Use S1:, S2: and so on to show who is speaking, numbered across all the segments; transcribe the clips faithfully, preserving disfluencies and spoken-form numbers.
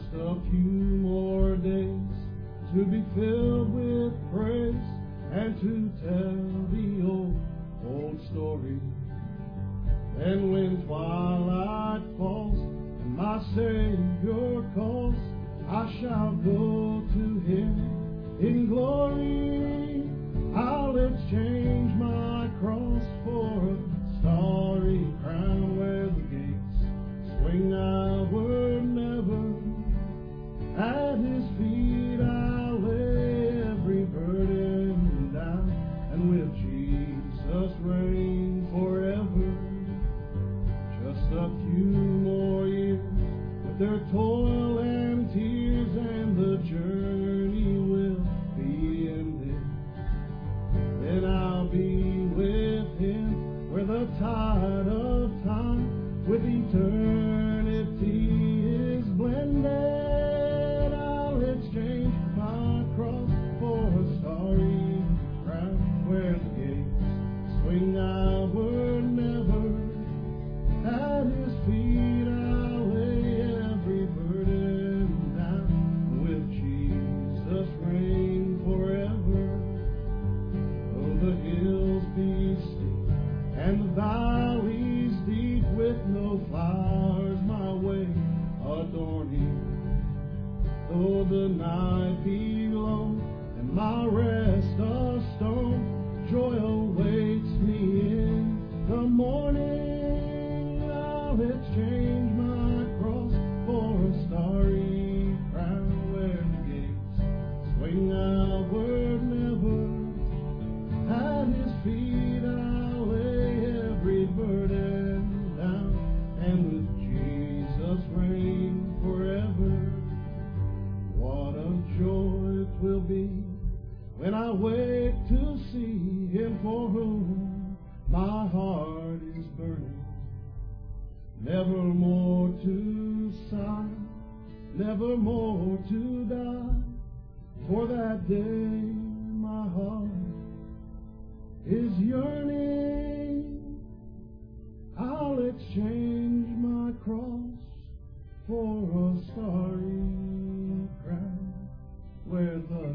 S1: Just a few more days to be filled with praise and to tell the old, old story. And when twilight falls and my Savior calls, I shall go to Him in glory. I'll exchange my cross for a starry crown where the gates swing outward never. At His feet I'll lay every burden down, and with Jesus reign forever. Just a few more years with their toil and tears, and the journey will be ended. Then I'll be with Him where the tide of time with eternity is blended. I'll exchange my cross for a starry crown where the gates swing outward never. At His feet I'll lay every burden down, with Jesus reign forever. Though the hills be steep and the valleys deep, with no flowers my way adorning, though the night be long and my rest a stone, joy awaits me in the morning. I'll exchange my cross for a starry crown where the gates swing outward never. At His feet I'll lay every burden down, and with Jesus reign forever. What a joy it will be when I wake to see Him for whom my heart is burning. Never more to sigh, never more to die. For that day my heart is yearning. I'll exchange my cross for a starry crown where the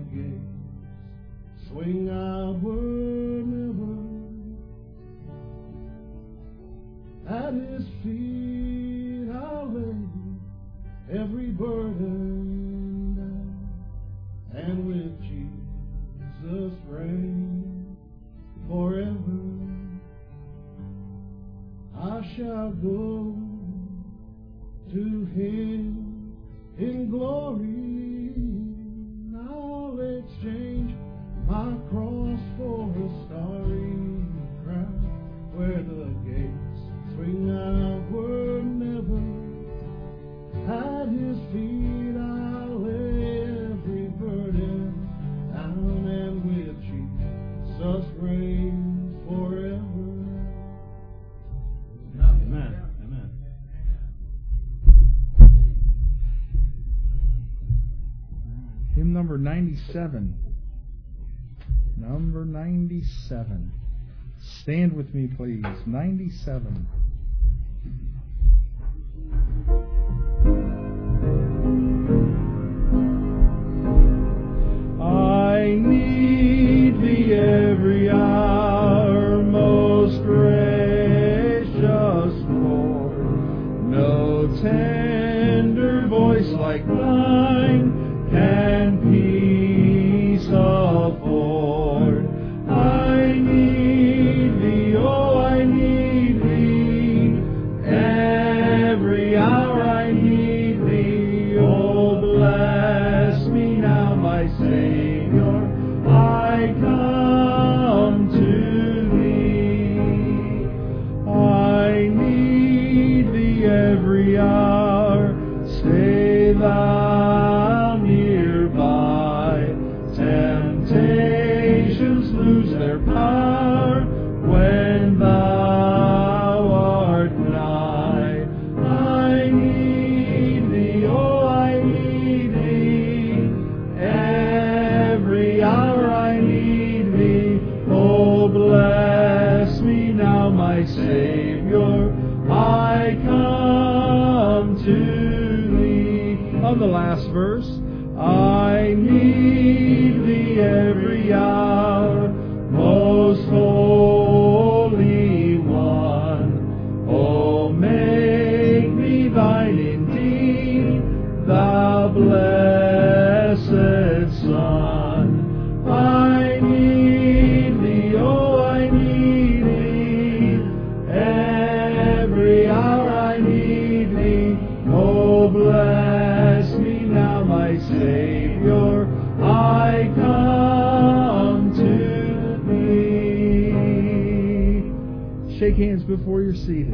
S1: gates swing outward never. At His feet I'll lay every burden down, and with Jesus reign forever. I shall go to Him in glory. I'll exchange my cross for a starry crown where the gates swing outward never. At His feet I'll lay every burden down, and with Jesus reign forever. Amen. Amen.
S2: Hymn number ninety-seven. Number ninety-seven. Stand with me, please. ninety-seven.
S1: I need Thee every hour, most gracious Lord. No tender voice like Thine can peace afford. I need Thee, oh, I need Thee. Every hour I need Thee. Oh, bless me now, my Savior. I come to Thee. I need Thee every hour. Stay Thou nearby. Temptations lose their power when Thou art nigh. I need Thee, oh, I need Thee. Every hour I need Thee. Oh, bless me now, my Savior. I come to Thee.
S2: on the last verse. I need Thee every hour, most Holy One. Oh, make me Thine indeed, Thou blessed Son. I need Thee, oh, I need Thee, every hour I need Thee. Oh, bless me now, my Savior, I come to Thee. Shake hands before you're seated.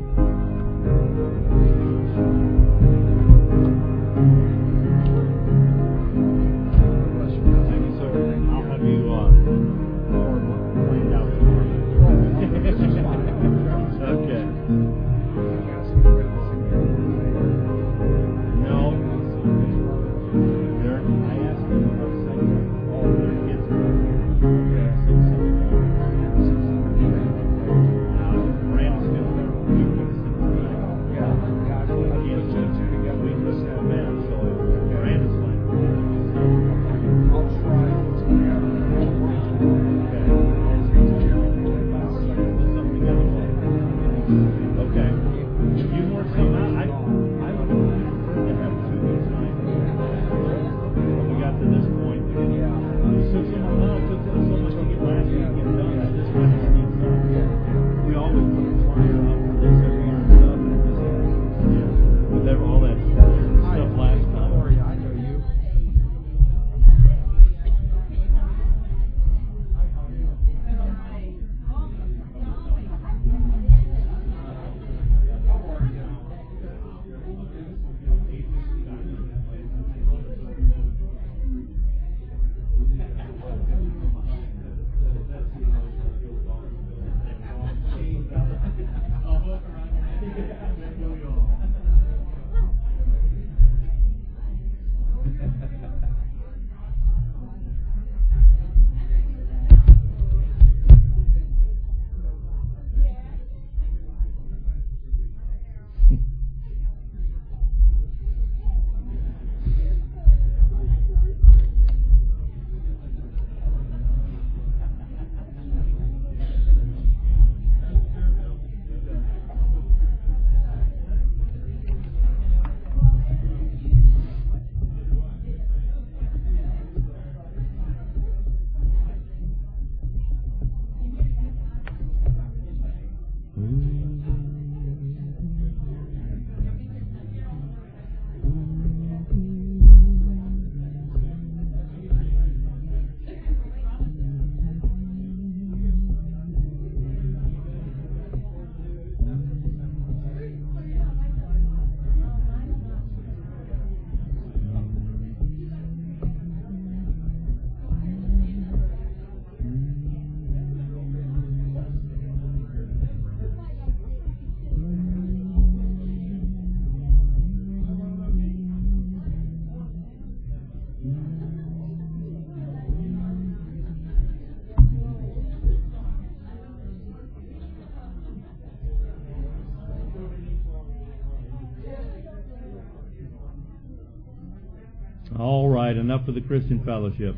S3: All right, enough of the Christian Fellowship.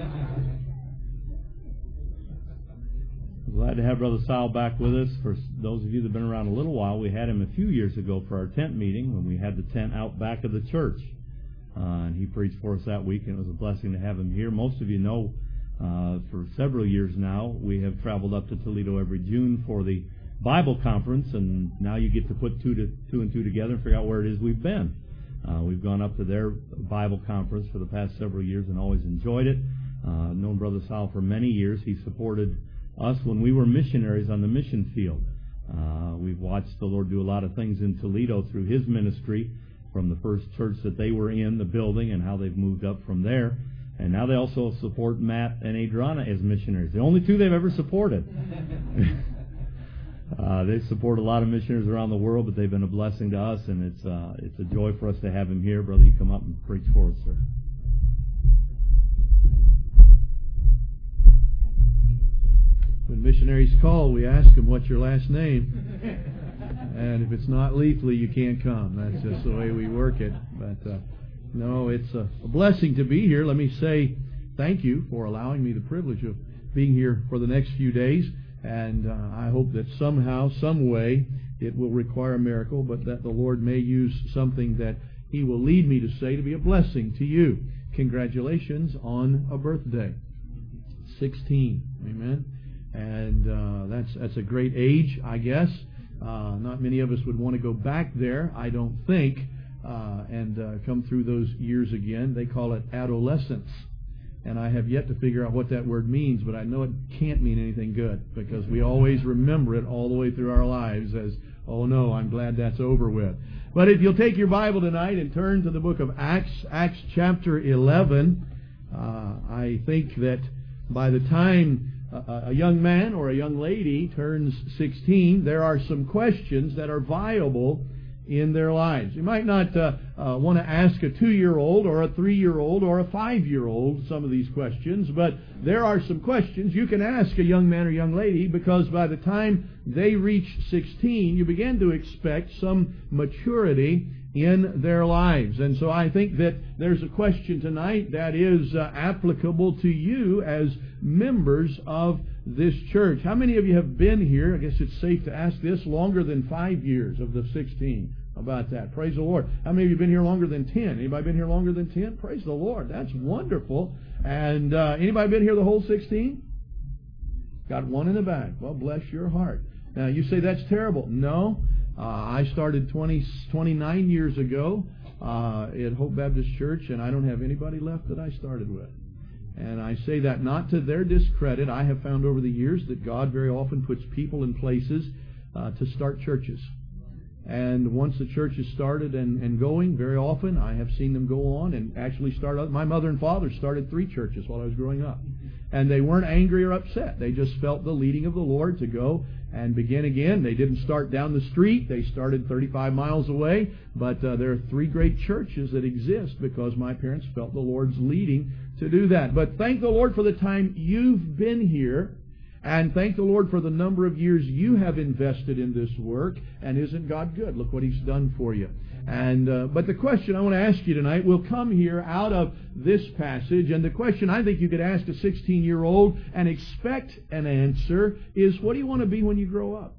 S3: Glad to have Brother Sal back with us. For those of you that have been around a little while, we had him a few years ago for our tent meeting when we had the tent out back of the church. Uh, and he preached for us that week, and it was a blessing to have him here. Most of you know uh, for several years now, we have traveled up to Toledo every June for the Bible conference, and now you get to put two, to, two and two together and figure out where it is we've been. Uh, we've gone up to their Bible conference for the past several years and always enjoyed it. Uh, known Brother Sal for many years. He supported us when we were missionaries on the mission field. Uh, we've watched the Lord do a lot of things in Toledo through his ministry, from the first church that they were in, the building, and how they've moved up from there. And now they also support Matt and Adriana as missionaries. The only two they've ever supported. uh, they support a lot of missionaries around the world, but they've been a blessing to us, and it's uh, it's a joy for us to have him here. Brother, you come up and preach for us, sir.
S1: When missionaries call, we ask them, what's your last name? And if it's not Leafly, you can't come. That's just the way we work it. But uh,
S4: No, it's a, a blessing to be here. Let me say thank you for allowing me the privilege of being here for the next few days. And uh, I hope that somehow, some way, it will require a miracle, but that the Lord may use something that He will lead me to say to be a blessing to you. Congratulations on a birthday. sixteen. Amen. And uh, that's that's a great age, I guess. Uh, not many of us would want to go back there, I don't think, uh, and uh, come through those years again. They call it adolescence. And I have yet to figure out what that word means, but I know it can't mean anything good, because we always remember it all the way through our lives as, oh no, I'm glad that's over with. But if you'll take your Bible tonight and turn to the book of Acts, Acts chapter eleven, uh, I think that by the time a, a young man or a young lady turns sixteen, there are some questions that are viable in their lives. You might not uh, uh, want to ask a two-year-old or a three-year-old or a five-year-old some of these questions, but there are some questions you can ask a young man or young lady, because by the time they reach sixteen, you begin to expect some maturity in their lives. And so I think that there's a question tonight that is uh, applicable to you as members of this church. How many of you have been here, I guess it's safe to ask this, longer than five years of the sixteen? How about that? Praise the Lord. How many of you have been here longer than ten? Anybody been here longer than ten? Praise the Lord. That's wonderful. And uh, anybody been here the whole sixteen? Got one in the back. Well, bless your heart. Now, you say that's terrible. No. Uh, I started twenty, twenty-nine years ago uh, at Hope Baptist Church, and I don't have anybody left that I started with. And I say that not to their discredit. I have found over the years that God very often puts people in places uh, to start churches. And once the church is started and, and going, very often I have seen them go on and actually start up. My mother and father started three churches while I was growing up. And they weren't angry or upset. They just felt the leading of the Lord to go and begin again. They didn't start down the street. They started thirty-five miles away. But uh, there are three great churches that exist because my parents felt the Lord's leading to do that. But thank the Lord for the time you've been here. And thank the Lord for the number of years you have invested in this work. And isn't God good? Look what He's done for you. And uh, but the question I want to ask you tonight will come here out of this passage. And the question I think you could ask a sixteen-year-old and expect an answer is, what do you want to be when you grow up?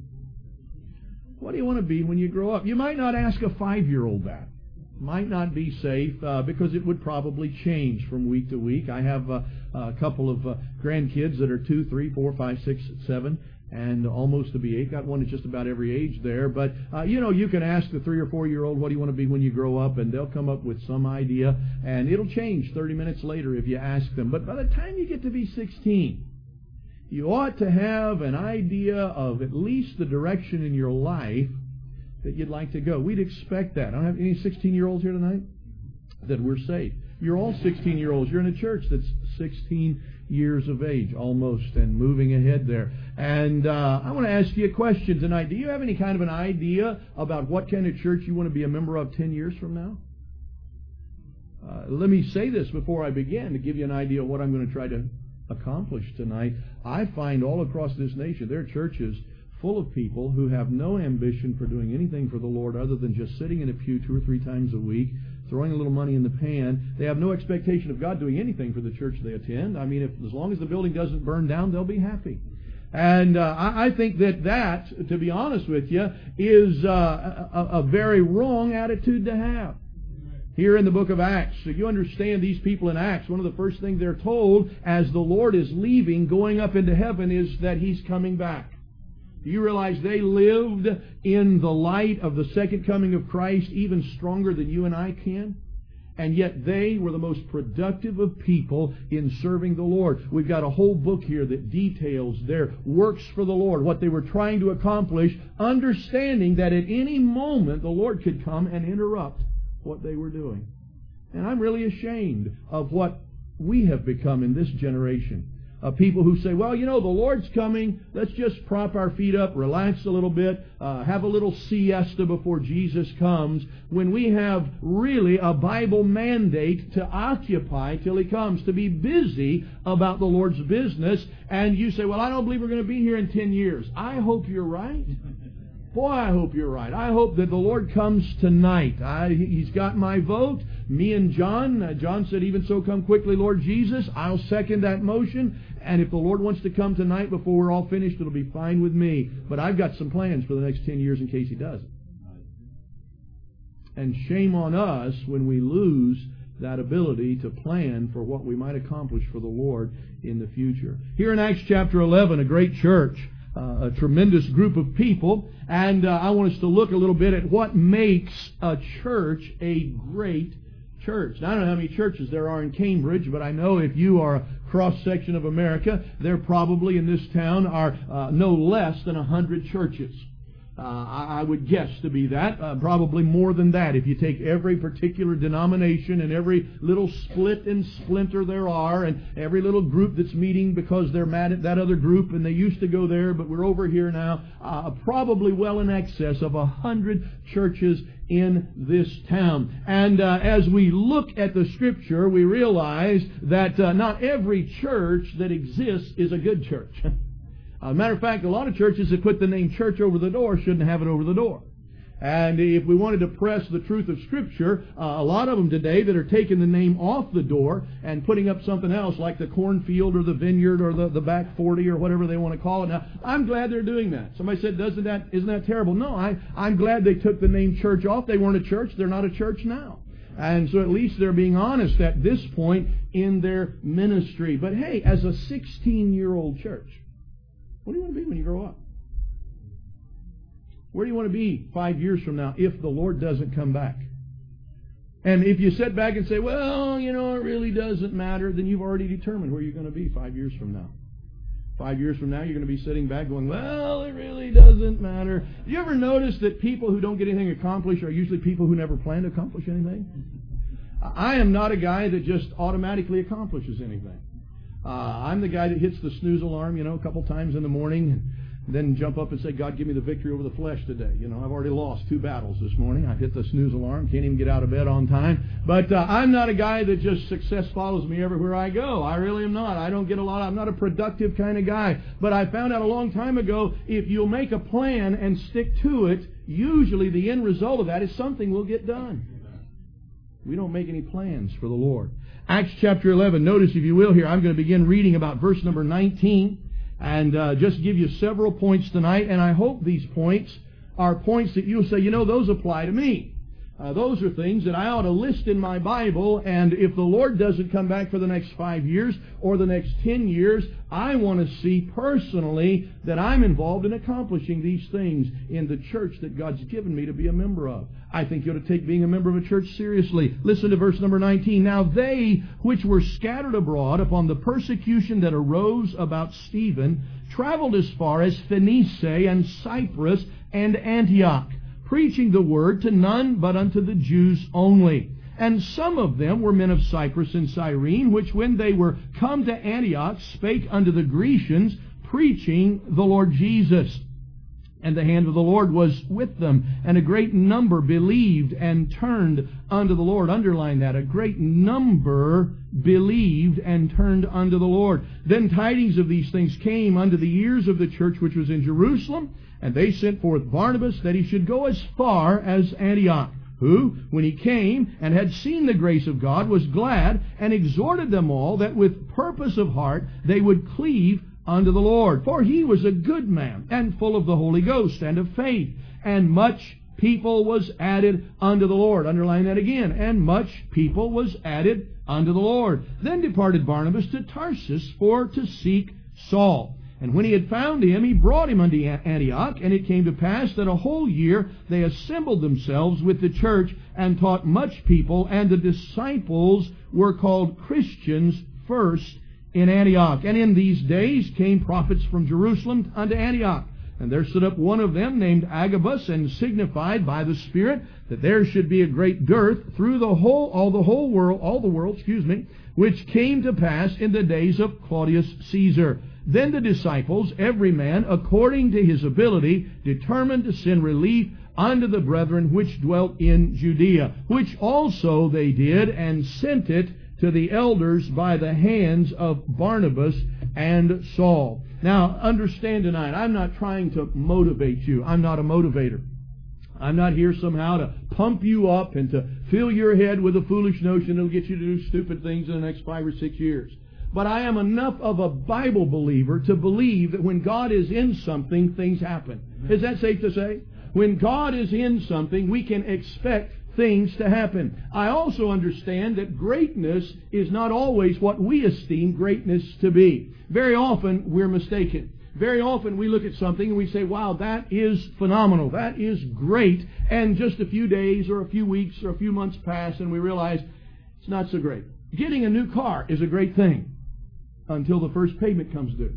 S4: What do you want to be when you grow up? You might not ask a five-year-old that. Might not be safe uh, because it would probably change from week to week. I have uh, a couple of uh, grandkids that are two, three, four, five, six, seven, and almost to be eight. Got one at just about every age there. But, uh, you know, you can ask the three or four-year-old, what do you want to be when you grow up? And they'll come up with some idea, and it'll change thirty minutes later if you ask them. But by the time you get to be sixteen, you ought to have an idea of at least the direction in your life that you'd like to go. We'd expect that. I don't have any sixteen-year-olds here tonight that we're safe. You're all sixteen-year-olds. You're in a church that's sixteen years of age almost and moving ahead there. And uh, I want to ask you a question tonight. Do you have any kind of an idea about what kind of church you want to be a member of ten years from now? Uh, let me say this before I begin to give you an idea of what I'm going to try to accomplish tonight. I find all across this nation there are churches full of people who have no ambition for doing anything for the Lord other than just sitting in a pew two or three times a week, throwing a little money in the pan. They have no expectation of God doing anything for the church they attend. I mean, if as long as the building doesn't burn down, they'll be happy. And uh, I, I think that that, to be honest with you, is uh, a, a very wrong attitude to have. Here in the book of Acts, so you understand these people in Acts, one of the first things they're told as the Lord is leaving, going up into heaven, is that He's coming back. Do you realize they lived in the light of the second coming of Christ even stronger than you and I can? And yet they were the most productive of people in serving the Lord. We've got a whole book here that details their works for the Lord, what they were trying to accomplish, understanding that at any moment the Lord could come and interrupt what they were doing. And I'm really ashamed of what we have become in this generation. Uh, people who say, well, you know, the Lord's coming. Let's just prop our feet up, relax a little bit, uh, have a little siesta before Jesus comes, when we have really a Bible mandate to occupy till He comes, to be busy about the Lord's business. And you say, well, I don't believe we're going to be here in ten years. I hope you're right. Boy, I hope you're right. I hope that the Lord comes tonight. I, he's got my vote. me and John, uh, John said, even so come quickly, Lord Jesus. I'll second that motion. And if the Lord wants to come tonight before we're all finished, it'll be fine with me. But I've got some plans for the next ten years in case He doesn't. And shame on us when we lose that ability to plan for what we might accomplish for the Lord in the future. Here in Acts chapter eleven, a great church, uh, a tremendous group of people, and uh, I want us to look a little bit at what makes a church a great church. Now, I don't know how many churches there are in Cambridge, but I know if you are a cross-section of America, there probably in this town are uh, no less than a hundred churches. Uh, I would guess to be that, uh, probably more than that. If you take every particular denomination and every little split and splinter there are, and every little group that's meeting because they're mad at that other group and they used to go there, but we're over here now, uh, probably well in excess of a hundred churches in this town. And uh, as we look at the Scripture, we realize that uh, not every church that exists is a good church. As a matter of fact, a lot of churches that put the name church over the door shouldn't have it over the door. And if we wanted to press the truth of Scripture, uh, a lot of them today that are taking the name off the door and putting up something else like the cornfield or the vineyard or the, the back forty or whatever they want to call it. Now, I'm glad they're doing that. Somebody said, "Doesn't that, isn't that terrible?" No, I, I'm glad they took the name church off. They weren't a church. They're not a church now. And so at least they're being honest at this point in their ministry. But hey, as a sixteen-year-old church, what do you want to be when you grow up? Where do you want to be five years from now if the Lord doesn't come back? And if you sit back and say, well, you know, it really doesn't matter, then you've already determined where you're going to be five years from now. Five years from now, you're going to be sitting back going, well, it really doesn't matter. Do you ever notice that people who don't get anything accomplished are usually people who never plan to accomplish anything? I am not a guy that just automatically accomplishes anything. Uh, I'm the guy that hits the snooze alarm, you know, a couple times in the morning, and then jump up and say, God, give me the victory over the flesh today. You know, I've already lost two battles this morning. I've hit the snooze alarm, can't even get out of bed on time. But uh, I'm not a guy that just success follows me everywhere I go. I really am not. I don't get a lot. I'm not a productive kind of guy. But I found out a long time ago, if you'll make a plan and stick to it, usually the end result of that is something will get done. We don't make any plans for the Lord. Acts chapter eleven, notice if you will here, I'm going to begin reading about verse number nineteen and uh, just give you several points tonight, and I hope these points are points that you'll say, you know, those apply to me. Uh, those are things that I ought to list in my Bible, and if the Lord doesn't come back for the next five years or the next ten years, I want to see personally that I'm involved in accomplishing these things in the church that God's given me to be a member of. I think you ought to take being a member of a church seriously. Listen to verse number nineteen. Now they which were scattered abroad upon the persecution that arose about Stephen traveled as far as Phoenice and Cyprus and Antioch, preaching the word to none but unto the Jews only. And some of them were men of Cyprus and Cyrene, which when they were come to Antioch spake unto the Grecians, preaching the Lord Jesus. And the hand of the Lord was with them, and a great number believed and turned unto the Lord. Underline that. A great number believed and turned unto the Lord. Then tidings of these things came unto the ears of the church which was in Jerusalem, and they sent forth Barnabas that he should go as far as Antioch, who, when he came and had seen the grace of God, was glad, and exhorted them all that with purpose of heart they would cleave unto the Lord. For he was a good man, and full of the Holy Ghost and of faith, and much people was added unto the Lord. Underline that again. And much people was added unto the Lord. Then departed Barnabas to Tarsus for to seek Saul. And when he had found him, he brought him unto Antioch. And it came to pass that a whole year they assembled themselves with the church, and taught much people, and the disciples were called Christians first in Antioch. And in these days came prophets from Jerusalem unto Antioch. And there stood up one of them named Agabus, and signified by the Spirit that there should be a great dearth through the whole, all the whole world, all the world, excuse me, which came to pass in the days of Claudius Caesar. Then the disciples, every man according to his ability, determined to send relief unto the brethren which dwelt in Judea, which also they did, and sent it to the elders by the hands of Barnabas and Saul. Now, understand tonight, I'm not trying to motivate you. I'm not a motivator. I'm not here somehow to pump you up and to fill your head with a foolish notion that'll get you to do stupid things in the next five or six years. But I am enough of a Bible believer to believe that when God is in something, things happen. Is that safe to say? When God is in something, we can expect things to happen. I also understand that greatness is not always what we esteem greatness to be. Very often, we're mistaken. Very often we look at something and we say, wow, that is phenomenal. That is great. And just a few days or a few weeks or a few months pass and we realize it's not so great. Getting a new car is a great thing until the first payment comes due.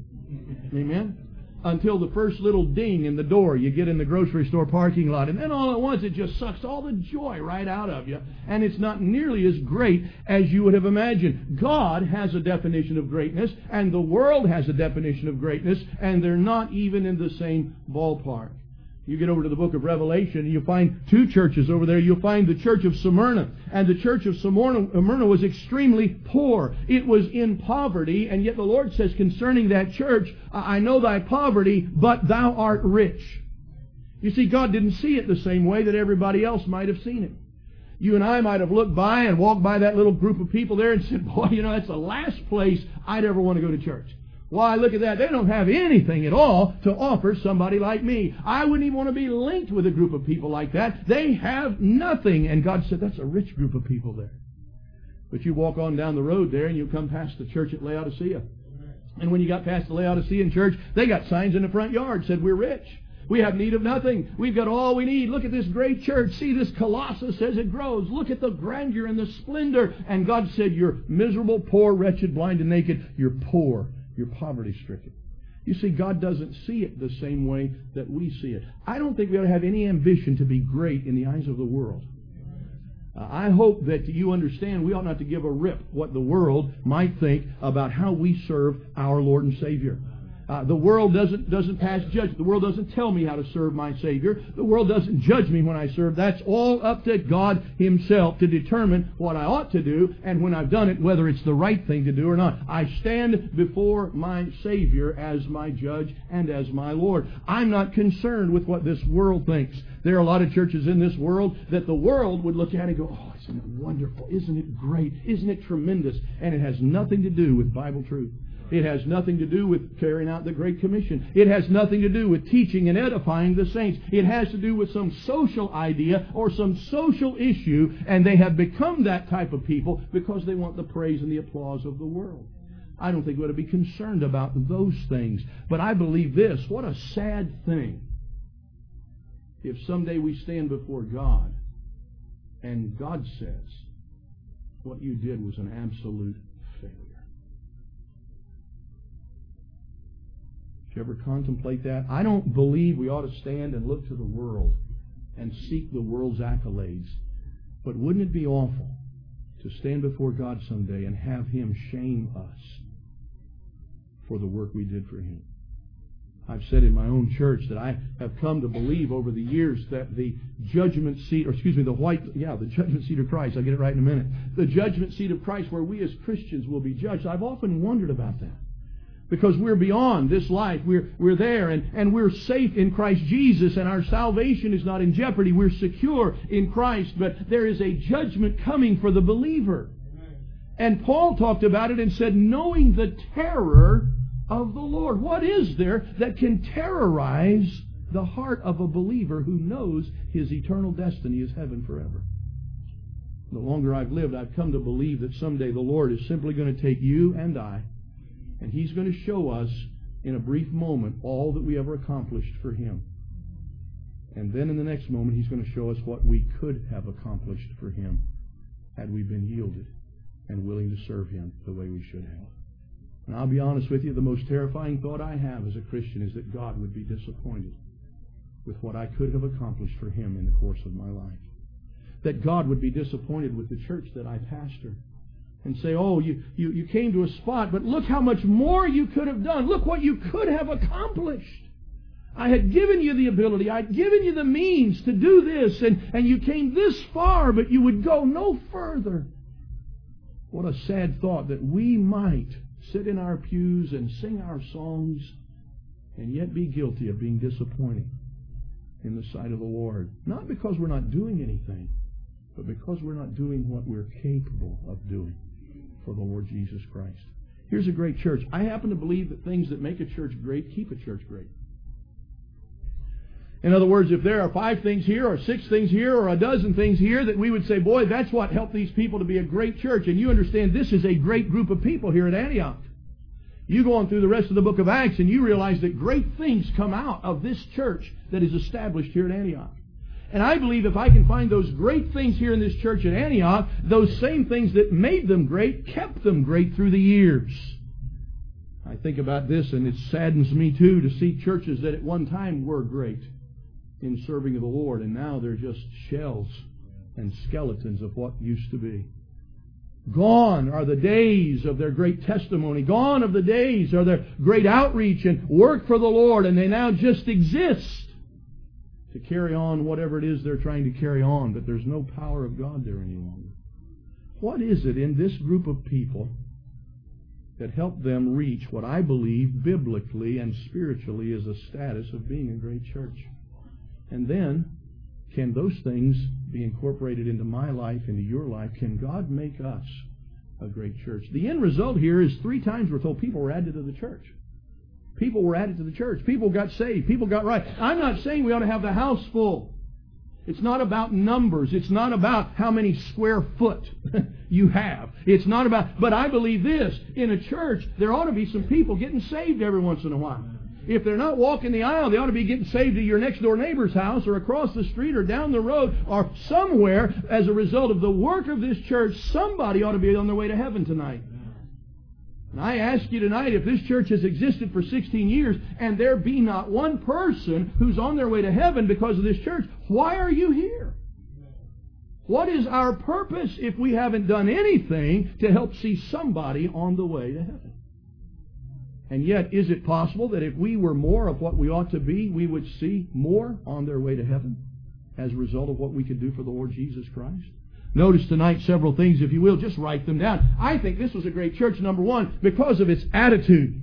S4: Amen? Until the first little ding in the door you get in the grocery store parking lot. And then all at once it just sucks all the joy right out of you. And it's not nearly as great as you would have imagined. God has a definition of greatness, and the world has a definition of greatness, and they're not even in the same ballpark. You get over to the book of Revelation, and you'll find two churches over there. You'll find the church of Smyrna. And the church of Smyrna was extremely poor. It was in poverty, and yet the Lord says concerning that church, I know thy poverty, but thou art rich. You see, God didn't see it the same way that everybody else might have seen it. You and I might have looked by and walked by that little group of people there and said, boy, you know, that's the last place I'd ever want to go to church. Why, look at that. They don't have anything at all to offer somebody like me. I wouldn't even want to be linked with a group of people like that. They have nothing. And God said, that's a rich group of people there. But you walk on down the road there and you come past the church at Laodicea. And when you got past the Laodicean church, they got signs in the front yard that said, we're rich. We have need of nothing. We've got all we need. Look at this great church. See this colossus as it grows. Look at the grandeur and the splendor. And God said, you're miserable, poor, wretched, blind, and naked. You're poor. You're poverty-stricken. You see, God doesn't see it the same way that we see it. I don't think we ought to have any ambition to be great in the eyes of the world. Uh, I hope that you understand we ought not to give a rip what the world might think about how we serve our Lord and Savior. Uh, the world doesn't doesn't pass judgment. The world doesn't tell me how to serve my Savior. The world doesn't judge me when I serve. That's all up to God Himself to determine what I ought to do, and when I've done it, whether it's the right thing to do or not. I stand before my Savior as my judge and as my Lord. I'm not concerned with what this world thinks. There are a lot of churches in this world that the world would look at and go, oh, isn't it wonderful? Isn't it great? Isn't it tremendous? And it has nothing to do with Bible truth. It has nothing to do with carrying out the Great Commission. It has nothing to do with teaching and edifying the saints. It has to do with some social idea or some social issue, and they have become that type of people because they want the praise and the applause of the world. I don't think we ought to be concerned about those things. But I believe this, what a sad thing if someday we stand before God and God says what you did was an absolute failure. Did you ever contemplate that? I don't believe we ought to stand and look to the world and seek the world's accolades. But wouldn't it be awful to stand before God someday and have Him shame us for the work we did for Him? I've said in my own church that I have come to believe over the years that the judgment seat, or excuse me, the white, yeah, the judgment seat of Christ, I'll get it right in a minute. The judgment seat of Christ where we as Christians will be judged. I've often wondered about that. Because we're beyond this life. We're, we're there and, and we're safe in Christ Jesus, and our salvation is not in jeopardy. We're secure in Christ, but there is a judgment coming for the believer. And Paul talked about it and said, knowing the terror of the Lord. What is there that can terrorize the heart of a believer who knows his eternal destiny is heaven forever? The longer I've lived, I've come to believe that someday the Lord is simply going to take you and I, and He's going to show us in a brief moment all that we ever accomplished for Him. And then in the next moment, He's going to show us what we could have accomplished for Him had we been yielded and willing to serve Him the way we should have. And I'll be honest with you, the most terrifying thought I have as a Christian is that God would be disappointed with what I could have accomplished for Him in the course of my life. That God would be disappointed with the church that I pastor and say, oh, you, you, you came to a spot, but look how much more you could have done. Look what you could have accomplished. I had given you the ability. I'd given you the means to do this, and, and you came this far, but you would go no further. What a sad thought that we might sit in our pews and sing our songs and yet be guilty of being disappointing in the sight of the Lord. Not because we're not doing anything, but because we're not doing what we're capable of doing for the Lord Jesus Christ. Here's a great church. I happen to believe that things that make a church great keep a church great. In other words, if there are five things here, or six things here, or a dozen things here that we would say, boy, that's what helped these people to be a great church. And you understand this is a great group of people here at Antioch. You go on through the rest of the book of Acts and you realize that great things come out of this church that is established here at Antioch. And I believe if I can find those great things here in this church at Antioch, those same things that made them great kept them great through the years. I think about this, and it saddens me too to see churches that at one time were great in serving of the Lord, and now they're just shells and skeletons of what used to be. Gone are the days of their great testimony. Gone are the days of their great outreach and work for the Lord, and they now just exist to carry on whatever it is they're trying to carry on, but there's no power of God there any longer. What is it in this group of people that helped them reach what I believe biblically and spiritually is a status of being a great church? And then, can those things be incorporated into my life, into your life? Can God make us a great church? The end result here is three times we're told people were added to the church. People were added to the church. People got saved. People got right. I'm not saying we ought to have the house full. It's not about numbers. It's not about how many square foot you have. It's not about... But I believe this. In a church, there ought to be some people getting saved every once in a while. If they're not walking the aisle, they ought to be getting saved to your next door neighbor's house or across the street or down the road or somewhere as a result of the work of this church. Somebody ought to be on their way to heaven tonight. And I ask you tonight, if this church has existed for sixteen years and there be not one person who's on their way to heaven because of this church, why are you here? What is our purpose if we haven't done anything to help see somebody on the way to heaven? And yet, is it possible that if we were more of what we ought to be, we would see more on their way to heaven as a result of what we could do for the Lord Jesus Christ? Notice tonight several things, if you will. Just write them down. I think this was a great church, number one, because of its attitude.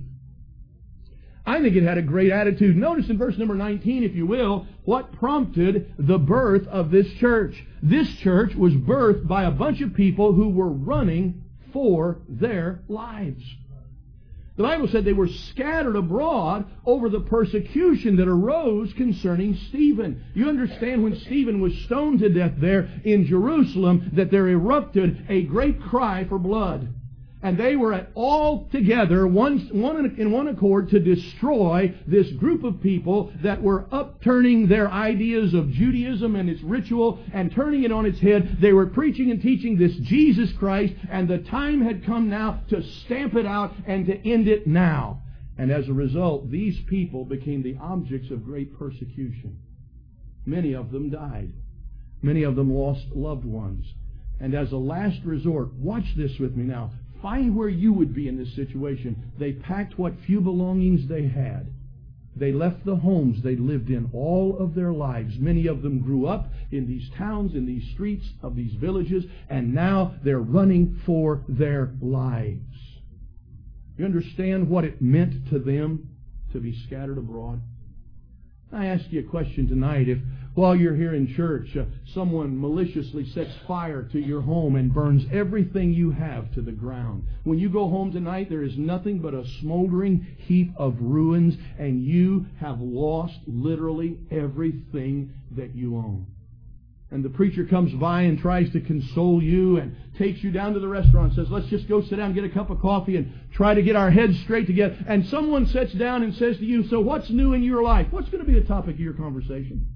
S4: I think it had a great attitude. Notice in verse number nineteen, if you will, what prompted the birth of this church. This church was birthed by a bunch of people who were running for their lives. The Bible said they were scattered abroad over the persecution that arose concerning Stephen. You understand when Stephen was stoned to death there in Jerusalem that there erupted a great cry for blood. And they were at all together, one, one in one accord, to destroy this group of people that were upturning their ideas of Judaism and its ritual and turning it on its head. They were preaching and teaching this Jesus Christ, and the time had come now to stamp it out and to end it now. And as a result, these people became the objects of great persecution. Many of them died. Many of them lost loved ones. And as a last resort, watch this with me now. Find where you would be in this situation. They packed what few belongings they had. They left the homes they lived in all of their lives. Many of them grew up in these towns, in these streets of these villages, and now they're running for their lives. You understand what it meant to them to be scattered abroad? I ask you a question tonight. If while you're here in church, uh, someone maliciously sets fire to your home and burns everything you have to the ground, when you go home tonight, there is nothing but a smoldering heap of ruins, and you have lost literally everything that you own. And the preacher comes by and tries to console you and takes you down to the restaurant and says, let's just go sit down and get a cup of coffee and try to get our heads straight together. And someone sits down and says to you, so what's new in your life? What's going to be the topic of your conversation?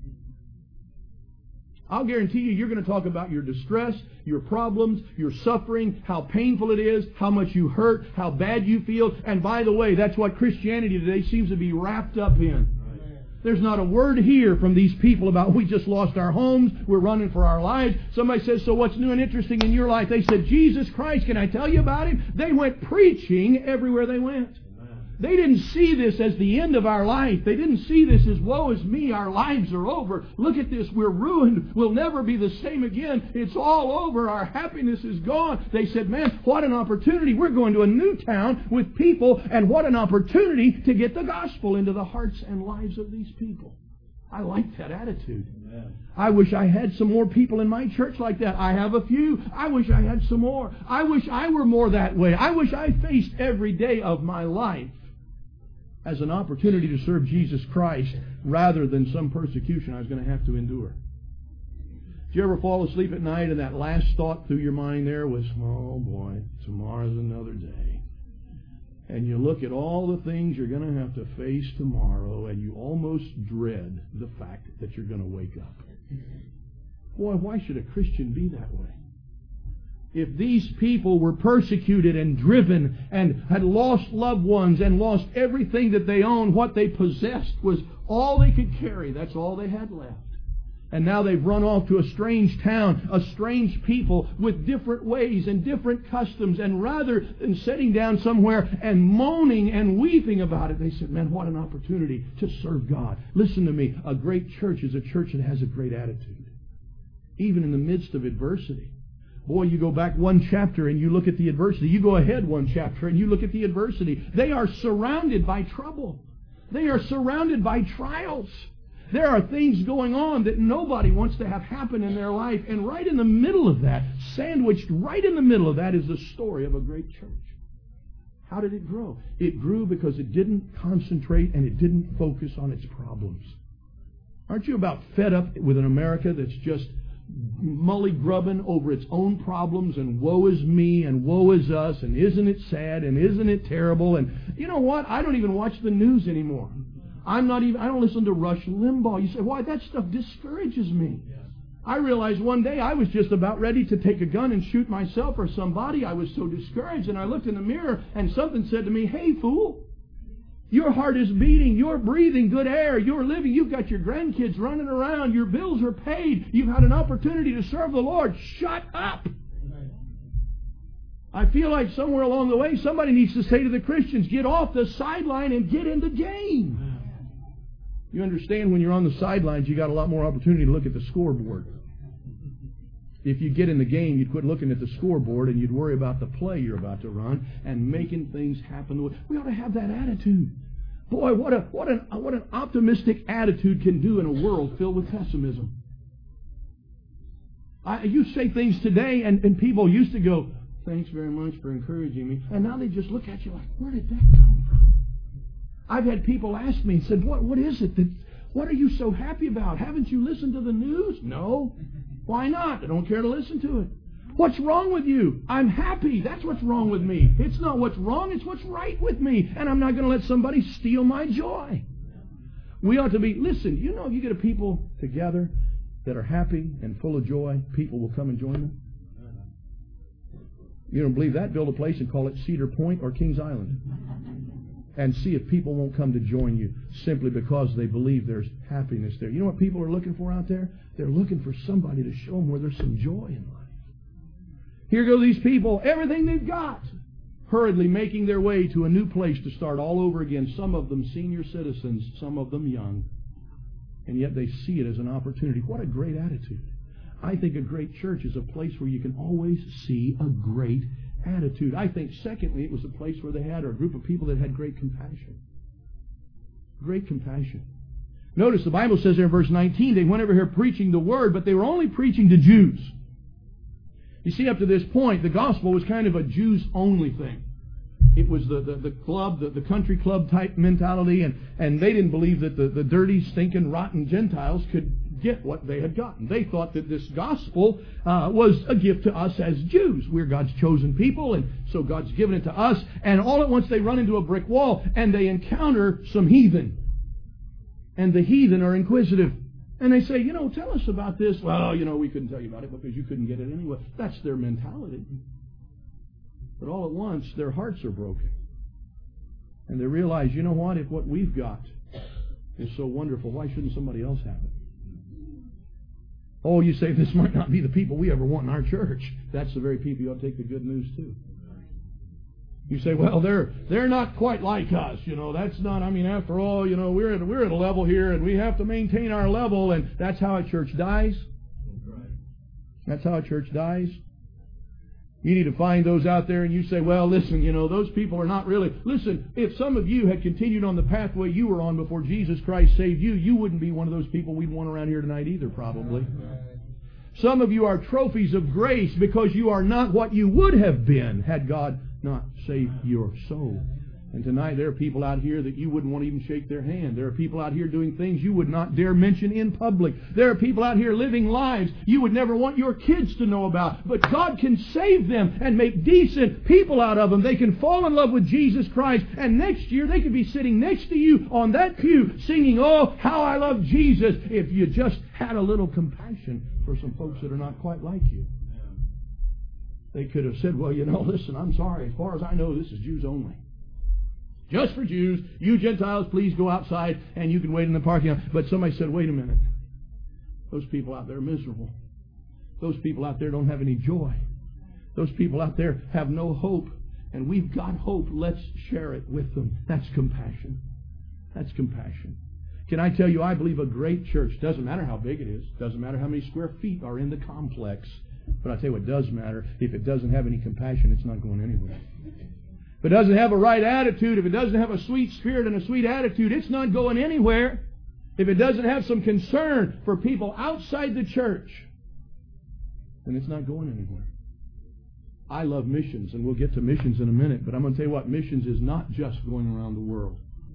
S4: I'll guarantee you, you're going to talk about your distress, your problems, your suffering, how painful it is, how much you hurt, how bad you feel. And by the way, that's what Christianity today seems to be wrapped up in. There's not a word here from these people about we just lost our homes, we're running for our lives. Somebody says, so what's new and interesting in your life? They said, Jesus Christ, can I tell you about Him? They went preaching everywhere they went. They didn't see this as the end of our life. They didn't see this as, woe is me, our lives are over. Look at this, we're ruined. We'll never be the same again. It's all over. Our happiness is gone. They said, man, what an opportunity. We're going to a new town with people, and what an opportunity to get the gospel into the hearts and lives of these people. I like that attitude.
S1: Amen.
S4: I wish I had some more people in my church like that. I have a few. I wish I had some more. I wish I were more that way. I wish I faced every day of my life as an opportunity to serve Jesus Christ rather than some persecution I was going to have to endure. Did you ever fall asleep at night and that last thought through your mind there was, oh boy, tomorrow's another day. And you look at all the things you're going to have to face tomorrow and you almost dread the fact that you're going to wake up. Boy, why should a Christian be that way? If these people were persecuted and driven and had lost loved ones and lost everything that they owned, what they possessed was all they could carry. That's all they had left. And now they've run off to a strange town, a strange people with different ways and different customs. And rather than sitting down somewhere and moaning and weeping about it, they said, man, what an opportunity to serve God. Listen to me. A great church is a church that has a great attitude, even in the midst of adversity. Boy, you go back one chapter and you look at the adversity. You go ahead one chapter and you look at the adversity. They are surrounded by trouble. They are surrounded by trials. There are things going on that nobody wants to have happen in their life. And right in the middle of that, sandwiched right in the middle of that, is the story of a great church. How did it grow? It grew because it didn't concentrate and it didn't focus on its problems. Aren't you about fed up with an America that's just mully-grubbing over its own problems and woe is me and woe is us and isn't it sad and isn't it terrible? And you know what? I don't even watch the news anymore. I'm not even, I don't listen to Rush Limbaugh. You say, why? That stuff discourages me. Yes. I realized one day I was just about ready to take a gun and shoot myself or somebody. I was so discouraged, and I looked in the mirror and something said to me, hey, fool, your heart is beating, you're breathing good air, you're living, you've got your grandkids running around, your bills are paid, you've had an opportunity to serve the Lord. Shut up! I feel like somewhere along the way somebody needs to say to the Christians, get off the sideline and get in the game. You understand, when you're on the sidelines, you got a lot more opportunity to look at the scoreboard. If you get in the game, you'd quit looking at the scoreboard and you'd worry about the play you're about to run and making things happen. We ought to have that attitude. Boy, what a what an what an optimistic attitude can do in a world filled with pessimism. I, you say things today, and, and people used to go, thanks very much for encouraging me. And now they just look at you like, where did that come from? I've had people ask me and said, what, what is it? That, what are you so happy about? Haven't you listened to the news? No. Why not? I don't care to listen to it. What's wrong with you? I'm happy. That's what's wrong with me. It's not what's wrong, it's what's right with me. And I'm not going to let somebody steal my joy. We ought to be, listen, you know, if you get a people together that are happy and full of joy, people will come and join them. You don't believe that? Build a place and call it Cedar Point or Kings Island. And see if people won't come to join you simply because they believe there's happiness there. You know what people are looking for out there? They're looking for somebody to show them where there's some joy in life. Here go these people, everything they've got, hurriedly making their way to a new place to start all over again. Some of them senior citizens, some of them young. And yet they see it as an opportunity. What a great attitude. I think a great church is a place where you can always see a great attitude. I think, secondly, it was a place where they had, or a group of people that had great compassion. Great compassion. Notice the Bible says there in verse nineteen, they went over here preaching the Word, but they were only preaching to Jews. You see, up to this point, the gospel was kind of a Jews-only thing. It was the, the, the club, the, the country club type mentality, and, and they didn't believe that the, the dirty, stinking, rotten Gentiles could get what they had gotten. They thought that this gospel uh, was a gift to us as Jews. We're God's chosen people, and so God's given it to us. And all at once they run into a brick wall, and they encounter some heathen. And the heathen are inquisitive. And they say, you know, tell us about this. Well, you know, we couldn't tell you about it because you couldn't get it anyway. That's their mentality. But all at once, their hearts are broken. And they realize, you know what, if what we've got is so wonderful, why shouldn't somebody else have it? Oh, you say this might not be the people we ever want in our church. That's the very people you ought to take the good news to. You say, well, they're they're not quite like us. You know, that's not, I mean, after all, you know, we're at, we're at a level here and we have to maintain our level, and that's how a church dies. That's how a church dies. You need to find those out there and you say, well, listen, you know, those people are not really... Listen, if some of you had continued on the pathway you were on before Jesus Christ saved you, you wouldn't be one of those people we'd want around here tonight either, probably. Some of you are trophies of grace because you are not what you would have been had God not saved your soul. And tonight there are people out here that you wouldn't want to even shake their hand. There are people out here doing things you would not dare mention in public. There are people out here living lives you would never want your kids to know about. But God can save them and make decent people out of them. They can fall in love with Jesus Christ. And next year they could be sitting next to you on that pew singing, "Oh, how I love Jesus," if you just had a little compassion for some folks that are not quite like you. They could have said, well, you know, listen, I'm sorry. As far as I know, this is Jews only. Just for Jews. You Gentiles, please go outside and you can wait in the parking lot. But somebody said, wait a minute. Those people out there are miserable. Those people out there don't have any joy. Those people out there have no hope. And we've got hope. Let's share it with them. That's compassion. That's compassion. Can I tell you, I believe a great church, doesn't matter how big it is, doesn't matter how many square feet are in the complex, but I tell you what does matter, if it doesn't have any compassion, it's not going anywhere. If it doesn't have a right attitude, if it doesn't have a sweet spirit and a sweet attitude, it's not going anywhere. If it doesn't have some concern for people outside the church, then it's not going anywhere. I love missions, and we'll get to missions in a minute, but I'm going to tell you what, missions is not just going around the world.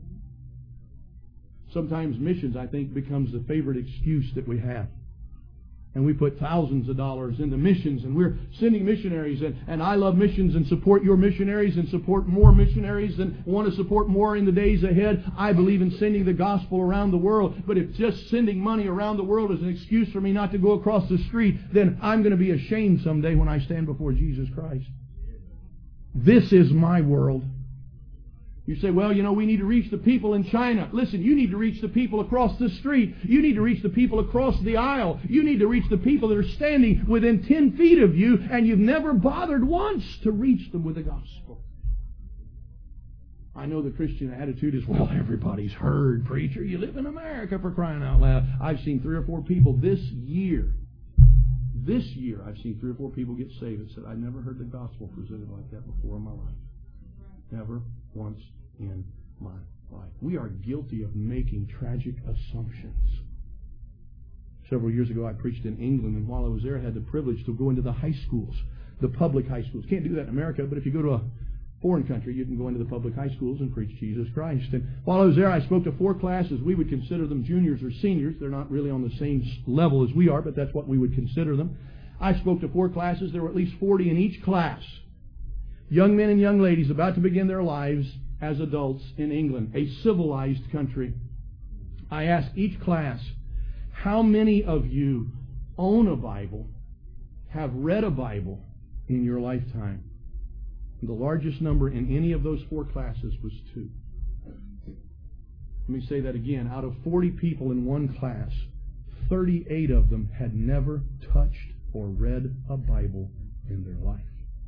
S4: Sometimes missions, I think, becomes the favorite excuse that we have. And we put thousands of dollars into missions, and we're sending missionaries, and, and I love missions and support your missionaries and support more missionaries and want to support more in the days ahead. I believe in sending the gospel around the world, but if just sending money around the world is an excuse for me not to go across the street, then I'm going to be ashamed someday when I stand before Jesus Christ. This is my world. You say, well, you know, we need to reach the people in China. Listen, you need to reach the people across the street. You need to reach the people across the aisle. You need to reach the people that are standing within ten feet of you, and you've never bothered once to reach them with the gospel. I know the Christian attitude is, well, everybody's heard, preacher. You live in America, for crying out loud. I've seen three or four people this year. This year, I've seen three or four people get saved and said, I've never heard the gospel presented like that before in my life. Never once in my life. We are guilty of making tragic assumptions. Several years ago I preached in England, and while I was there I had the privilege to go into the high schools, the public high schools. Can't do that in America, but if you go to a foreign country, you can go into the public high schools and preach Jesus Christ. And while I was there I spoke to four classes. We would consider them juniors or seniors. They're not really on the same level as we are, but that's what we would consider them. I spoke to four classes. There were at least forty in each class. Young men and young ladies about to begin their lives as adults in England, a civilized country. I asked each class, how many of you own a Bible, have read a Bible in your lifetime? The largest number in any of those four classes was two. Let me say that again. Out of forty people in one class, thirty-eight of them had never touched or read a Bible in their life.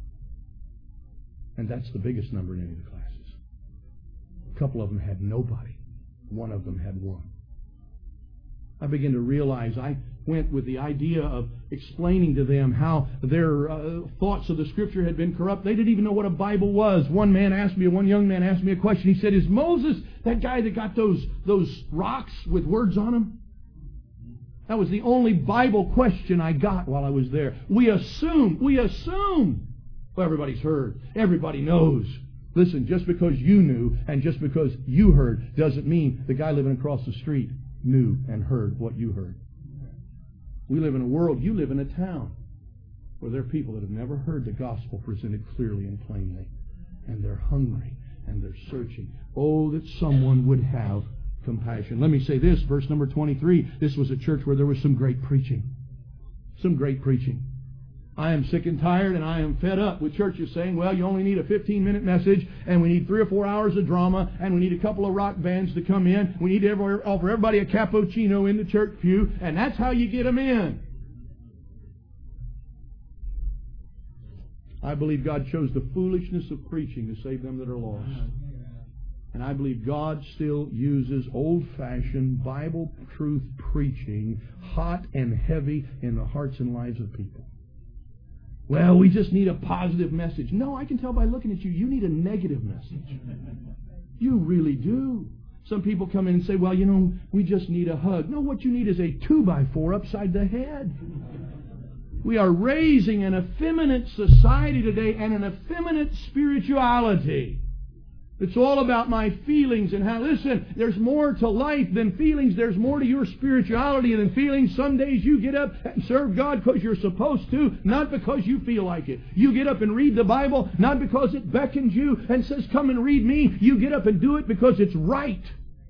S4: And that's the biggest number in any of the classes. A couple of them had nobody. One of them had one. I began to realize I went with the idea of explaining to them how their uh, thoughts of the Scripture had been corrupt. They didn't even know what a Bible was. One man asked me, one young man asked me a question. He said, is Moses that guy that got those, those rocks with words on them? That was the only Bible question I got while I was there. We assume, we assume. Well, everybody's heard. Everybody knows. Listen, just because you knew and just because you heard doesn't mean the guy living across the street knew and heard what you heard. We live in a world, you live in a town where there are people that have never heard the gospel presented clearly and plainly. And they're hungry and they're searching. Oh, that someone would have compassion. Let me say this, verse number twenty-three. This was a church where there was some great preaching. Some great preaching. I am sick and tired and I am fed up with churches saying, well, you only need a fifteen minute message and we need three or four hours of drama and we need a couple of rock bands to come in. We need to offer everybody a cappuccino in the church pew, and that's how you get them in. I believe God chose the foolishness of preaching to save them that are lost. And I believe God still uses old-fashioned Bible truth preaching, hot and heavy in the hearts and lives of people. Well, we just need a positive message. No, I can tell by looking at you, you need a negative message. You really do. Some people come in and say, well, you know, we just need a hug. No, what you need is a two by four upside the head. We are raising an effeminate society today and an effeminate spirituality. It's all about my feelings and how, listen, there's more to life than feelings. There's more to your spirituality than feelings. Some days you get up and serve God because you're supposed to, not because you feel like it. You get up and read the Bible, not because it beckons you and says, come and read me. You get up and do it because it's right.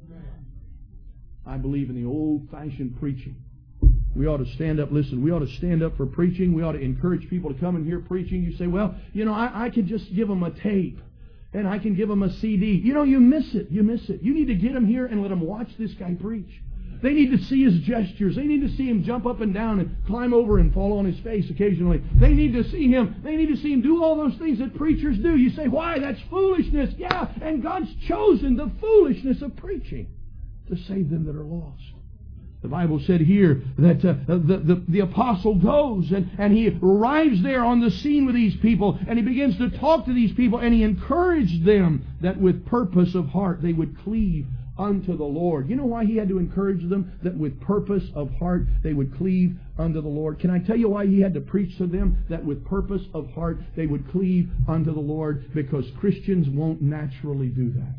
S4: I believe in the old-fashioned preaching. We ought to stand up, listen, we ought to stand up for preaching. We ought to encourage people to come and hear preaching. You say, well, you know, I, I could just give them a tape. And I can give them a C D. You know, you miss it. You miss it. You need to get them here and let them watch this guy preach. They need to see his gestures. They need to see him jump up and down and climb over and fall on his face occasionally. They need to see him. They need to see him do all those things that preachers do. You say, why? That's foolishness. Yeah, and God's chosen the foolishness of preaching to save them that are lost. The Bible said here that uh, the, the, the apostle goes and, and he arrives there on the scene with these people and he begins to talk to these people and he encouraged them that with purpose of heart they would cleave unto the Lord. You know why he had to encourage them? That with purpose of heart they would cleave unto the Lord. Can I tell you why he had to preach to them that with purpose of heart they would cleave unto the Lord? Because Christians won't naturally do that.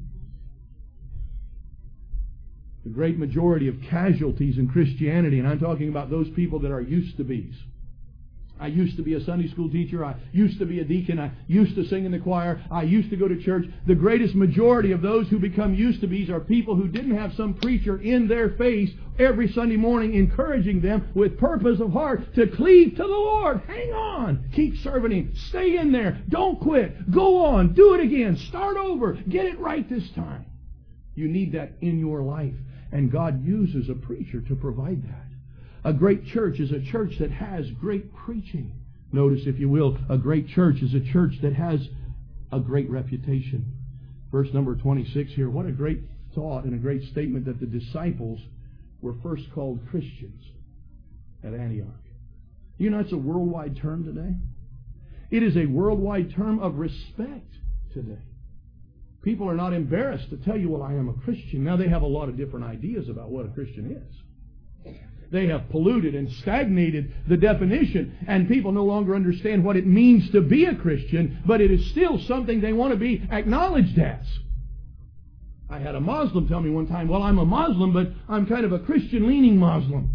S4: The great majority of casualties in Christianity, and I'm talking about those people that are used to be's. I used to be a Sunday school teacher. I used to be a deacon. I used to sing in the choir. I used to go to church. The greatest majority of those who become used to be's are people who didn't have some preacher in their face every Sunday morning encouraging them with purpose of heart to cleave to the Lord. Hang on. Keep serving Him. Stay in there. Don't quit. Go on. Do it again. Start over. Get it right this time. You need that in your life. And God uses a preacher to provide that. A great church is a church that has great preaching. Notice, if you will, a great church is a church that has a great reputation. Verse number twenty-six here. What a great thought and a great statement that the disciples were first called Christians at Antioch. You know, it's a worldwide term today. It is a worldwide term of respect today. People are not embarrassed to tell you, well, I am a Christian. Now, they have a lot of different ideas about what a Christian is. They have polluted and stagnated the definition, and people no longer understand what it means to be a Christian, but it is still something they want to be acknowledged as. I had a Muslim tell me one time, well, I'm a Muslim, but I'm kind of a Christian-leaning Muslim.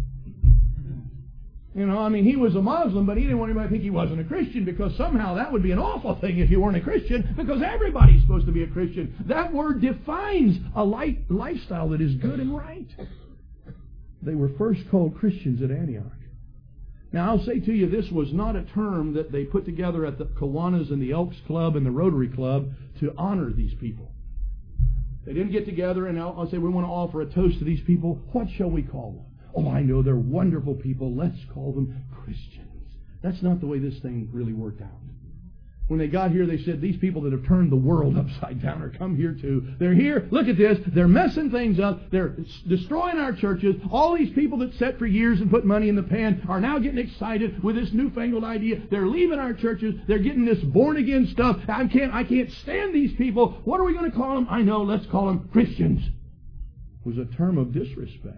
S4: You know, I mean, he was a Muslim, but he didn't want anybody to think he wasn't a Christian, because somehow that would be an awful thing if you weren't a Christian, because everybody's supposed to be a Christian. That word defines a light lifestyle that is good and right. They were first called Christians at Antioch. Now, I'll say to you, this was not a term that they put together at the Kiwanis and the Elks Club and the Rotary Club to honor these people. They didn't get together and I'll say, we want to offer a toast to these people. What shall we call them? Oh, I know, they're wonderful people. Let's call them Christians. That's not the way this thing really worked out. When they got here, they said, these people that have turned the world upside down are come here too. They're here. Look at this. They're messing things up. They're destroying our churches. All these people that sat for years and put money in the pan are now getting excited with this newfangled idea. They're leaving our churches. They're getting this born-again stuff. I can't, I can't stand these people. What are we going to call them? I know. Let's call them Christians. It was a term of disrespect.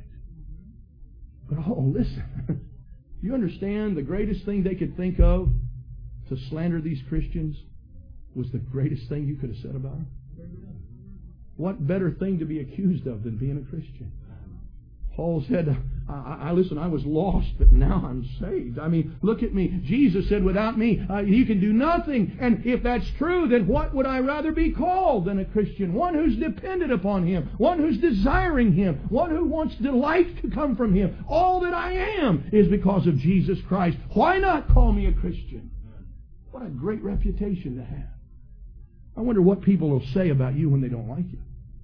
S4: But oh, listen. You understand the greatest thing they could think of to slander these Christians was the greatest thing you could have said about them? What better thing to be accused of than being a Christian? Paul said, I, I listen, I was lost, but now I'm saved. I mean, look at me. Jesus said, without me, uh, you can do nothing. And if that's true, then what would I rather be called than a Christian? One who's dependent upon Him. One who's desiring Him. One who wants delight to come from Him. All that I am is because of Jesus Christ. Why not call me a Christian? What a great reputation to have. I wonder what people will say about you when they don't like you.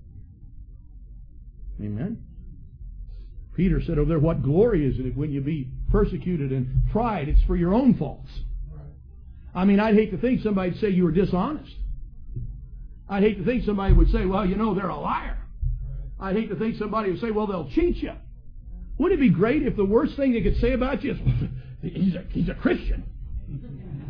S4: Amen? Peter said over there, what glory is it when you be persecuted and tried? It's for your own faults. I mean, I'd hate to think somebody would say you were dishonest. I'd hate to think somebody would say, well, you know, they're a liar. I'd hate to think somebody would say, well, they'll cheat you. Wouldn't it be great if the worst thing they could say about you is, he's a, he's a Christian?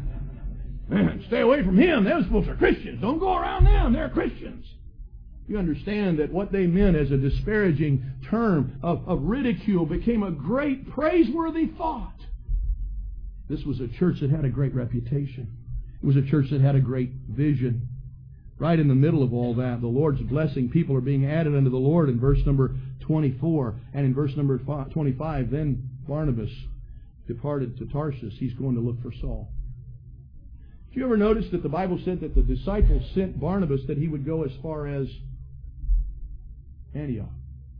S4: Man, stay away from him. Those folks are Christians. Don't go around them. They're Christians. You understand that what they meant as a disparaging term of, of ridicule became a great praiseworthy thought. This was a church that had a great reputation. It was a church that had a great vision. Right in the middle of all that, the Lord's blessing, people are being added unto the Lord in verse number twenty-four. And in verse number twenty-five, then Barnabas departed to Tarsus. He's going to look for Saul. Did you ever notice that the Bible said that the disciples sent Barnabas that he would go as far as Antioch?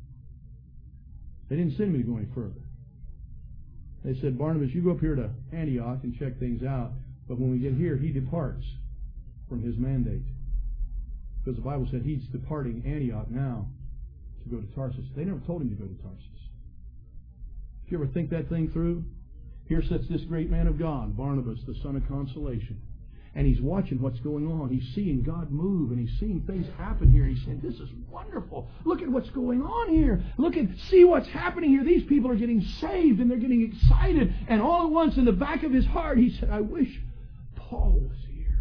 S4: They didn't send him to go any further. They said, Barnabas, you go up here to Antioch and check things out. But when we get here, he departs from his mandate. Because the Bible said he's departing Antioch now to go to Tarsus. They never told him to go to Tarsus. Did you ever think that thing through? Here sits this great man of God, Barnabas, the son of consolation. And he's watching what's going on. He's seeing God move, and he's seeing things happen here. And he's saying, this is wonderful. Look at what's going on here. Look at, see what's happening here. These people are getting saved, and they're getting excited. And all at once, in the back of his heart, he said, I wish Paul was here.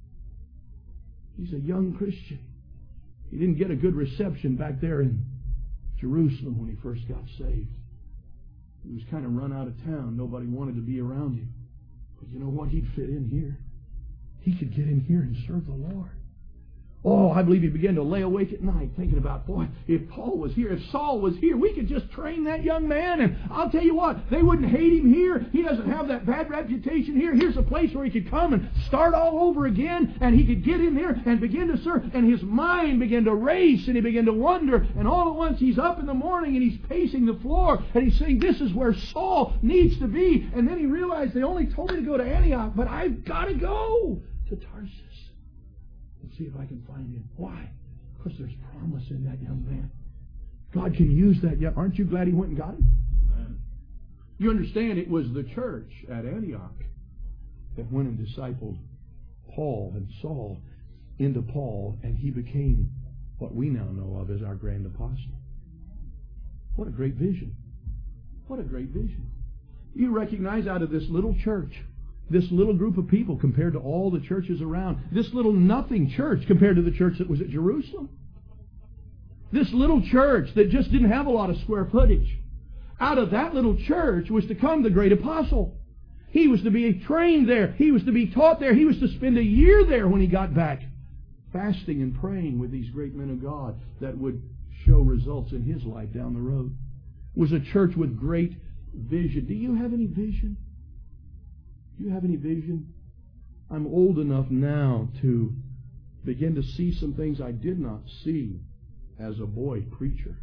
S4: He's a young Christian. He didn't get a good reception back there in Jerusalem when he first got saved. He was kind of run out of town. Nobody wanted to be around him. But you know what? He'd fit in here. He could get in here and serve the Lord. Oh, I believe he began to lay awake at night thinking about, boy, if Paul was here, if Saul was here, we could just train that young man. And I'll tell you what, they wouldn't hate him here. He doesn't have that bad reputation here. Here's a place where he could come and start all over again. And he could get in there and begin to serve. And his mind began to race and he began to wonder. And all at once he's up in the morning and he's pacing the floor. And he's saying, this is where Saul needs to be. And then he realized they only told me to go to Antioch. But I've got to go to Tarsus and see if I can find him. Why? Because there's promise in that young man. God can use that young. Aren't you glad he went and got him? Amen. You understand, it was the church at Antioch that went and discipled Paul and Saul into Paul, and he became what we now know of as our grand apostle. What a great vision. What a great vision. You recognize out of this little church, this little group of people compared to all the churches around, this little nothing church compared to the church that was at Jerusalem, this little church that just didn't have a lot of square footage, out of that little church was to come the great apostle. He was to be trained there. He was to be taught there. He was to spend a year there when he got back, fasting and praying with these great men of God that would show results in his life down the road. It was a church with great vision. Do you have any vision? Do you have any vision? I'm old enough now to begin to see some things I did not see as a boy preacher.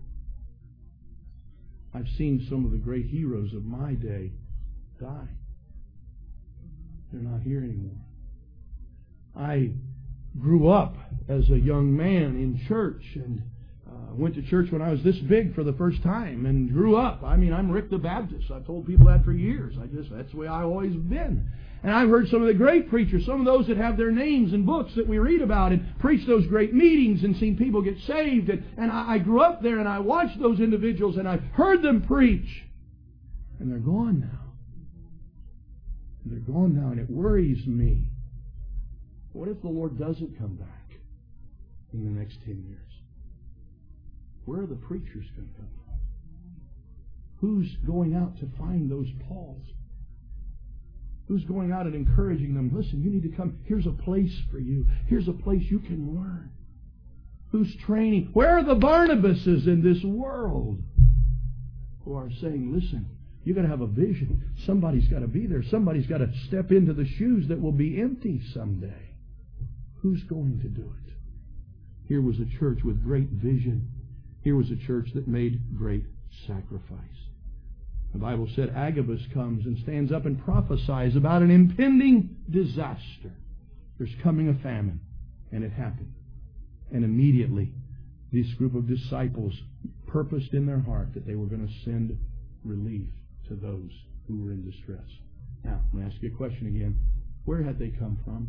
S4: I've seen some of the great heroes of my day die. They're not here anymore. I grew up as a young man in church and uh, went to church when I was this big for the first time and grew up. I mean, I'm Rick the Baptist. I've told people that for years. I just that's the way I've always been. And I've heard some of the great preachers, some of those that have their names in books that we read about and preach those great meetings and seen people get saved. And, and I, I grew up there and I watched those individuals and I've heard them preach. And they're gone now. And they're gone now and it worries me. What if the Lord doesn't come back in the next ten years? Where are the preachers going to come from? Who's going out to find those Pauls? Who's going out and encouraging them? Listen, you need to come. Here's a place for you. Here's a place you can learn. Who's training? Where are the Barnabases in this world who are saying, listen, you've got to have a vision. Somebody's got to be there. Somebody's got to step into the shoes that will be empty someday. Who's going to do it? Here was a church with great vision. Here was a church that made great sacrifice. The Bible said Agabus comes and stands up and prophesies about an impending disaster. There's coming a famine. And it happened. And immediately, this group of disciples purposed in their heart that they were going to send relief to those who were in distress. Now, I'm going to ask you a question again. Where had they come from?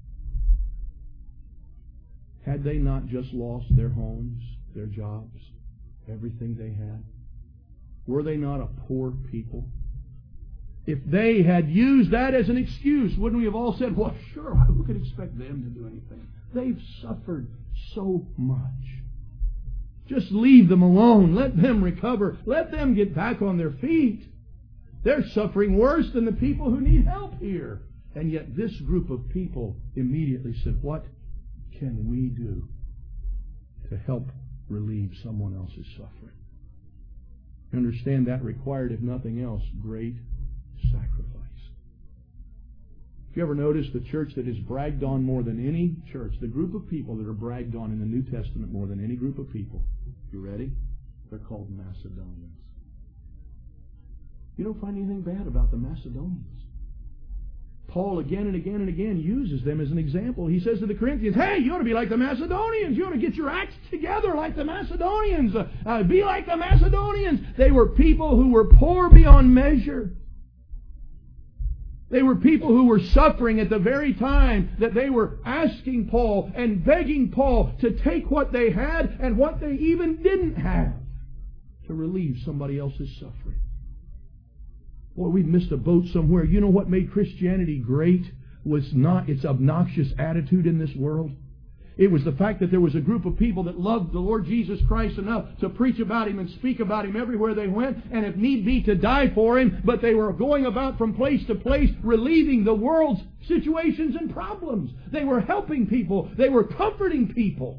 S4: Had they not just lost their homes, their jobs, everything they had? Were they not a poor people? If they had used that as an excuse, wouldn't we have all said, well, sure, who could expect them to do anything? They've suffered so much. Just leave them alone. Let them recover. Let them get back on their feet. They're suffering worse than the people who need help here. And yet this group of people immediately said, what can we do to help relieve someone else's suffering? You understand that required, if nothing else, great sacrifice. If you ever notice the church that is bragged on more than any church, the group of people that are bragged on in the New Testament more than any group of people, you ready? They're called Macedonians. You don't find anything bad about the Macedonians. Paul again and again and again uses them as an example. He says to the Corinthians, hey, you ought to be like the Macedonians. You ought to get your acts together like the Macedonians. Uh, uh, be like the Macedonians. They were people who were poor beyond measure. They were people who were suffering at the very time that they were asking Paul and begging Paul to take what they had and what they even didn't have to relieve somebody else's suffering. Boy, we've missed a boat somewhere. You know what made Christianity great was not its obnoxious attitude in this world. It was the fact that there was a group of people that loved the Lord Jesus Christ enough to preach about Him and speak about Him everywhere they went, and if need be to die for Him, but they were going about from place to place relieving the world's situations and problems. They were helping people. They were comforting people.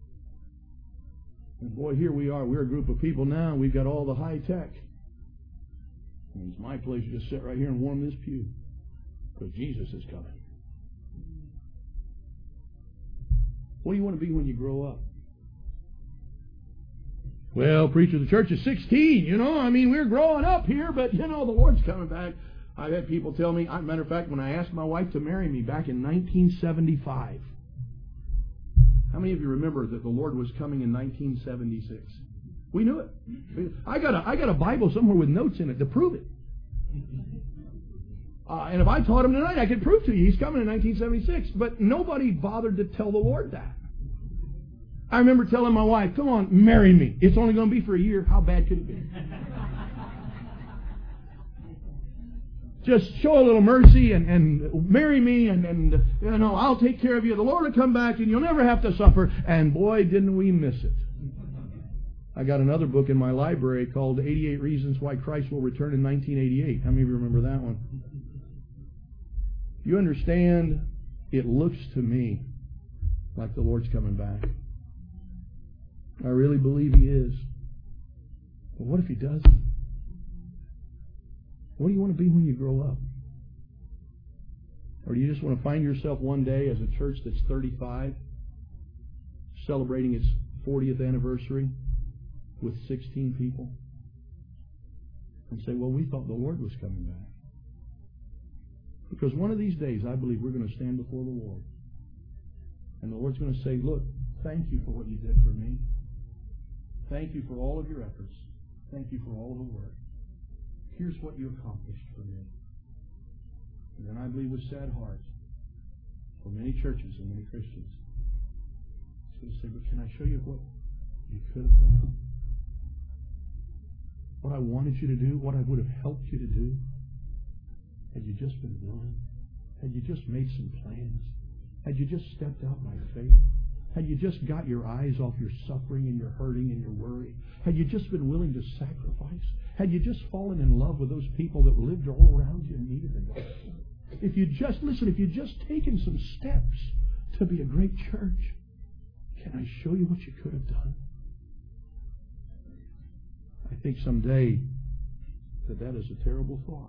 S4: And boy, here we are. We're a group of people now. We've got all the high tech. And it's my pleasure to sit right here and warm this pew because Jesus is coming. What do you want to be when you grow up? Well, preacher, the church is sixteen, you know. I mean, we're growing up here, but, you know, the Lord's coming back. I've had people tell me, as a matter of fact, when I asked my wife to marry me back in nineteen seventy-five, how many of you remember that the Lord was coming in nineteen seventy-six? We knew it. I got a, I got a Bible somewhere with notes in it to prove it. Uh, and if I taught him tonight, I could prove to you he's coming in nineteen seventy-six. But nobody bothered to tell the Lord that. I remember telling my wife, come on, marry me. It's only going to be for a year. How bad could it be? Just show a little mercy and, and marry me and, and, you know, I'll take care of you. The Lord will come back and you'll never have to suffer. And boy, didn't we miss it. I got another book in my library called eighty-eight Reasons Why Christ Will Return in nineteen eighty-eight. How many of you remember that one? You understand, it looks to me like the Lord's coming back. I really believe He is. But what if He doesn't? What do you want to be when you grow up? Or do you just want to find yourself one day as a church that's thirty-five, celebrating its fortieth anniversary with sixteen people, and say, well, we thought the Lord was coming back? Because one of these days, I believe we're going to stand before the Lord. And the Lord's going to say, look, thank you for what you did for me. Thank you for all of your efforts. Thank you for all of the work. Here's what you accomplished for me. And then I believe with sad hearts, for many churches and many Christians, He's going to say, but can I show you what you could have done? What I wanted you to do, what I would have helped you to do? Had you just been willing? Had you just made some plans? Had you just stepped out by faith? Had you just got your eyes off your suffering and your hurting and your worry? Had you just been willing to sacrifice? Had you just fallen in love with those people that lived all around you and needed the gospel? If you just, listen, if you'd just taken some steps to be a great church, can I show you what you could have done? I think someday that that is a terrible thought.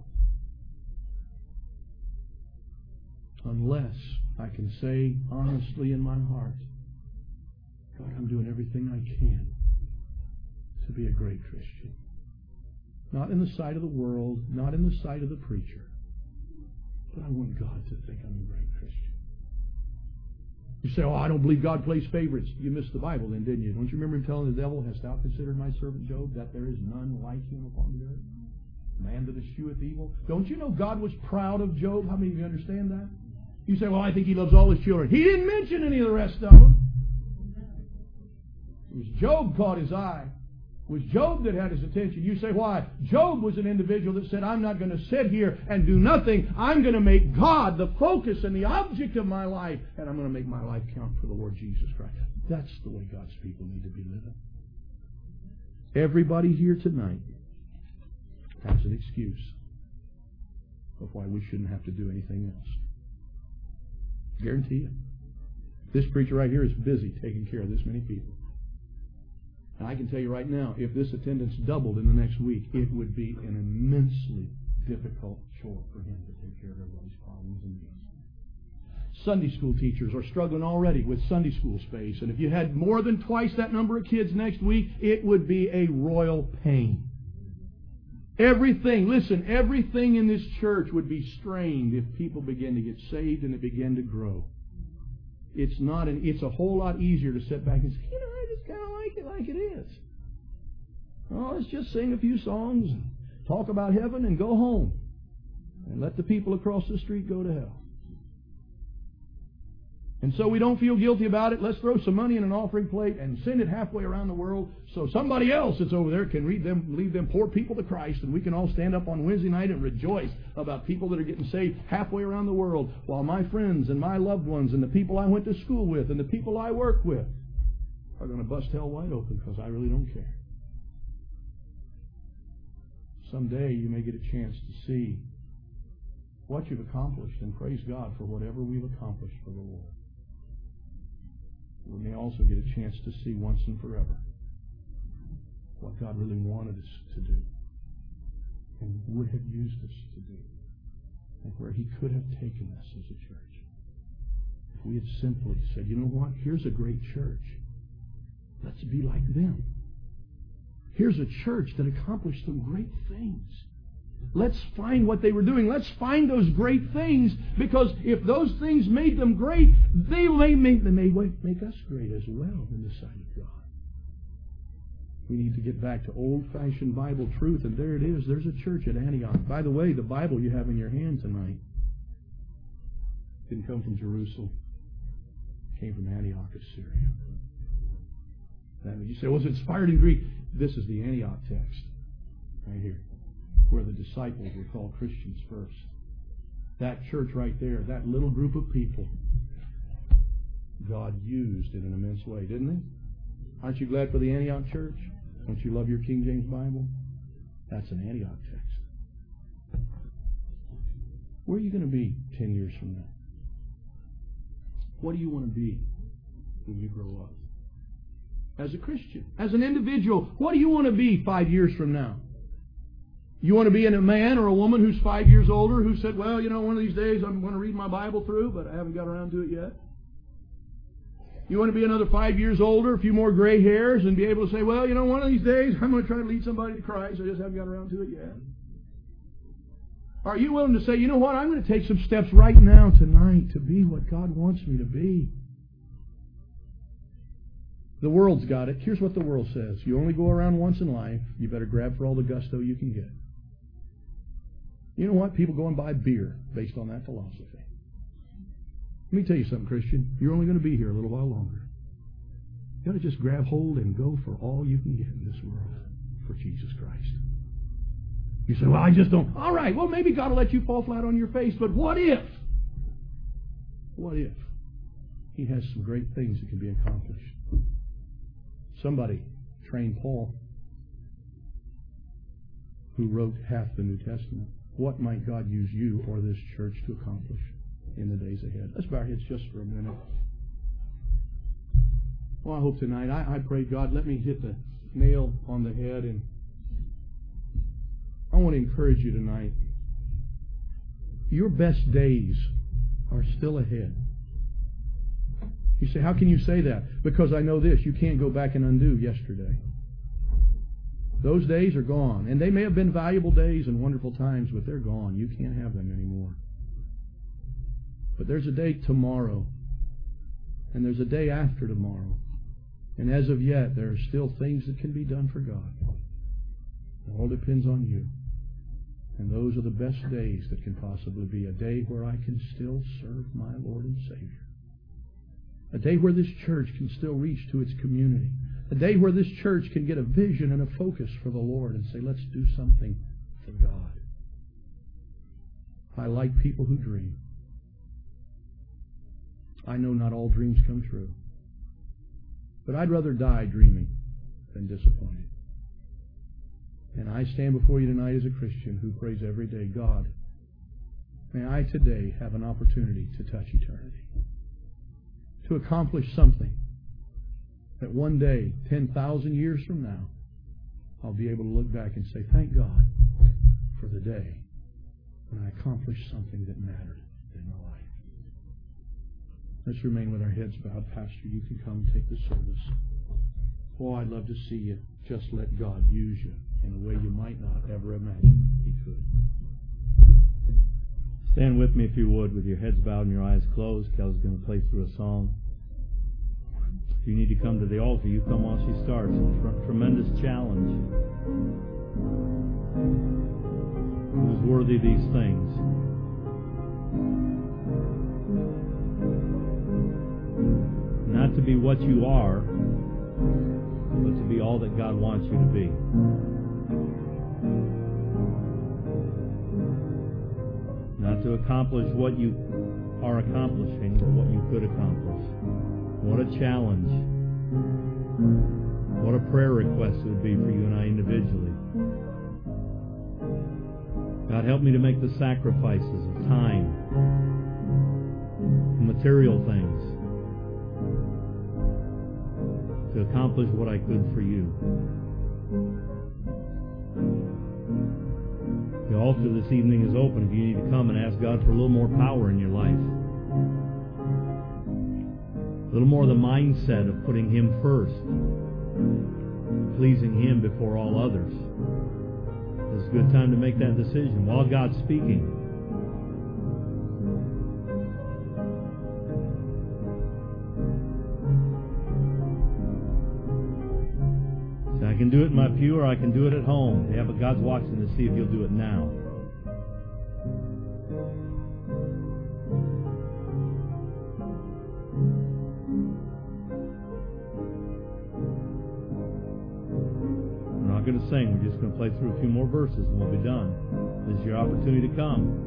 S4: Unless I can say honestly in my heart, God, I'm doing everything I can to be a great Christian. Not in the sight of the world, not in the sight of the preacher, but I want God to think I'm a great Christian. You say, oh, I don't believe God plays favorites. You missed the Bible then, didn't you? Don't you remember Him telling the devil, hast thou considered my servant Job, that there is none like him upon the earth? Man that escheweth evil. Don't you know God was proud of Job? How many of you understand that? You say, well, I think He loves all His children. He didn't mention any of the rest of them. It was Job caught His eye. It was Job that had his attention. You say, why? Job was an individual that said, I'm not going to sit here and do nothing. I'm going to make God the focus and the object of my life, and I'm going to make my life count for the Lord Jesus Christ. That's the way God's people need to be living. Everybody here tonight has an excuse of why we shouldn't have to do anything else. Guarantee it. This preacher right here is busy taking care of this many people. And I can tell you right now, if this attendance doubled in the next week, it would be an immensely difficult chore for him to take care of everybody's problems and needs. Sunday school teachers are struggling already with Sunday school space, and if you had more than twice that number of kids next week, it would be a royal pain. Everything, listen, everything in this church would be strained if people begin to get saved and it begin to grow. It's not an, it's a whole lot easier to sit back and say, you know, I just kind of like it like it is. Oh, let's just sing a few songs and talk about heaven and go home. And let the people across the street go to hell. And so we don't feel guilty about it. Let's throw some money in an offering plate and send it halfway around the world so somebody else that's over there can read them, lead them poor people to Christ, and we can all stand up on Wednesday night and rejoice about people that are getting saved halfway around the world, while my friends and my loved ones and the people I went to school with and the people I work with are going to bust hell wide open because I really don't care. Someday you may get a chance to see what you've accomplished, and praise God for whatever we've accomplished for the Lord. We may also get a chance to see once and forever what God really wanted us to do and would have used us to do, and where He could have taken us as a church. If we had simply said, you know what, here's a great church. Let's be like them. Here's a church that accomplished some great things. Let's find what they were doing. Let's find those great things, because if those things made them great, they may make, they may make us great as well in the sight of God. We need to get back to old-fashioned Bible truth, and there it is. There's a church at Antioch. By the way, the Bible you have in your hand tonight didn't come from Jerusalem. It came from Antioch of Syria. And you say, well, it's inspired in Greek. This is the Antioch text right here, where the disciples were called Christians first. That church right there, that little group of people, God used in an immense way, didn't He? Aren't you glad for the Antioch church? Don't you love your King James Bible? That's an Antioch text. Where are you going to be ten years from now? What do you want to be when you grow up? As a Christian, as an individual, what do you want to be five years from now? You want to be a man or a woman who's five years older who said, well, you know, one of these days I'm going to read my Bible through, but I haven't got around to it yet? You want to be another five years older, a few more gray hairs, and be able to say, well, you know, one of these days I'm going to try to lead somebody to Christ. I just haven't got around to it yet. Are you willing to say, you know what, I'm going to take some steps right now tonight to be what God wants me to be? The world's got it. Here's what the world says. You only go around once in life. You better grab for all the gusto you can get. You know what? People go and buy beer based on that philosophy. Let me tell you something, Christian. You're only going to be here a little while longer. You've got to just grab hold and go for all you can get in this world for Jesus Christ. You say, well, I just don't. All right, well, maybe God will let you fall flat on your face, but what if? What if He has some great things that can be accomplished? Somebody trained Paul, who wrote half the New Testament. What might God use you or this church to accomplish in the days ahead? Let's bow our heads just for a minute. Well, I hope tonight, I, I pray, God, let me hit the nail on the head, and I want to encourage you tonight. Your best days are still ahead. You say, how can you say that? Because I know this, you can't go back and undo yesterday. Those days are gone. And they may have been valuable days and wonderful times, but they're gone. You can't have them anymore. But there's a day tomorrow. And there's a day after tomorrow. And as of yet, there are still things that can be done for God. It all depends on you. And those are the best days that can possibly be. A day where I can still serve my Lord and Savior. A day where this church can still reach to its community. A day where this church can get a vision and a focus for the Lord and say, let's do something for God. I like people who dream. I know not all dreams come true. But I'd rather die dreaming than disappointed. And I stand before you tonight as a Christian who prays every day, God, may I today have an opportunity to touch eternity. To accomplish something that one day, ten thousand years from now, I'll be able to look back and say, thank God for the day when I accomplished something that mattered in my life. Let's remain with our heads bowed. Pastor, you can come and take the service. Oh, I'd love to see you just let God use you in a way you might not ever imagine He could.
S3: Stand with me if you would, with your heads bowed and your eyes closed. Kelly's going to play through a song. If you need to come to the altar, you come while she starts. It's a tremendous challenge. Who's worthy of these things? Not to be what you are, but to be all that God wants you to be. Not to accomplish what you are accomplishing, but what you could accomplish. What a challenge. What a prayer request it would be for you and I individually. God, help me to make the sacrifices of time, material things, to accomplish what I could for you. The altar this evening is open if you need to come and ask God for a little more power in your life. A little more of the mindset of putting Him first, pleasing Him before all others. It's a good time to make that decision while God's speaking. So I can do it in my pew or I can do it at home. Yeah, but God's watching to see if you'll do it now. Going to sing. We're just going to play through a few more verses and we'll be done. This is your opportunity to come.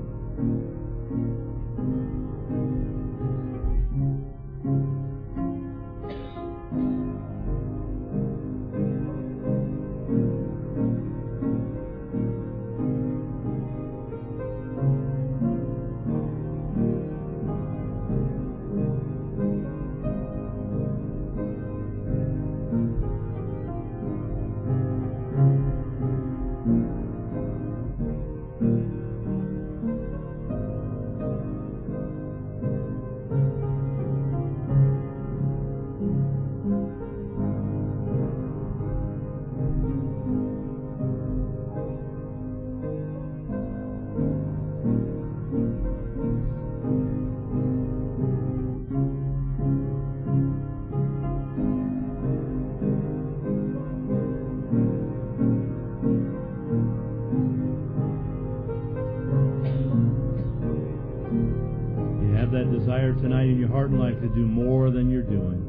S3: Desire tonight in your heart and life to do more than you're doing.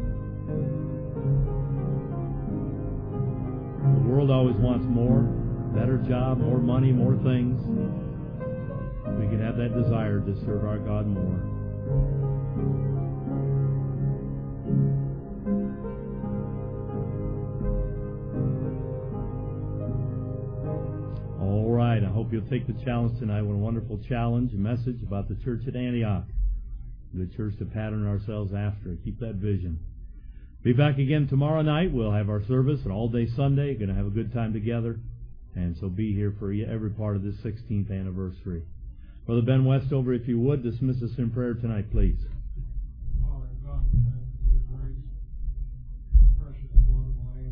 S3: The world always wants more, better job, more money, more things. We can have that desire to serve our God more. All right, I hope you'll take the challenge tonight. What a wonderful challenge, a message about the church at Antioch. The church to pattern ourselves after. Keep that vision. Be back again tomorrow night. We'll have our service, an all-day Sunday. Going to have a good time together. And so be here for every part of this sixteenth anniversary. Brother Ben Westover, if you would, dismiss us in prayer tonight, please.
S5: Father God, we thank you for your grace, precious blood of the Lamb.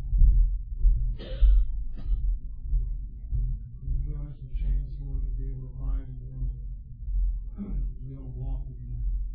S5: And give us a chance, Lord, to be able to find and to be able to walk with you.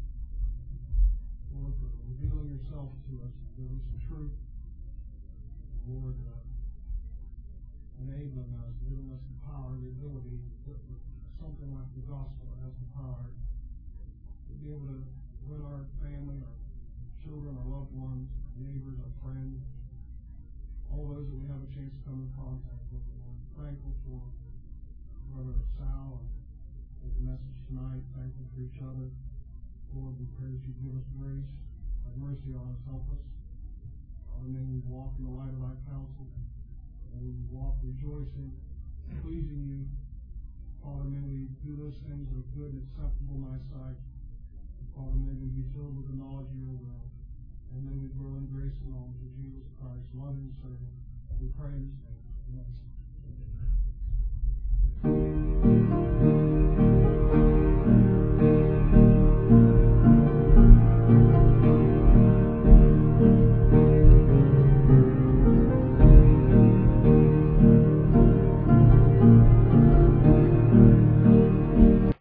S5: Lord, for revealing yourself to us, give us the truth. Lord, uh, enabling us, giving us the power, the ability to put something like the gospel as the power to be able to win our family, our children, our loved ones, neighbors, our friends, all those that we have a chance to come in contact with. Lord, thankful for Brother Sal and his message tonight. Thankful for each other. Lord, we pray that you give us grace, have mercy on us, help us. Father, may we walk in the light of thy counsel. May we walk rejoicing, pleasing you. Father, may we do those things that are good and acceptable in thy sight. And Father, may we be filled with the knowledge of your will. And may we grow in grace and knowledge of Jesus Christ, love and serve him. We pray in his name. Amen.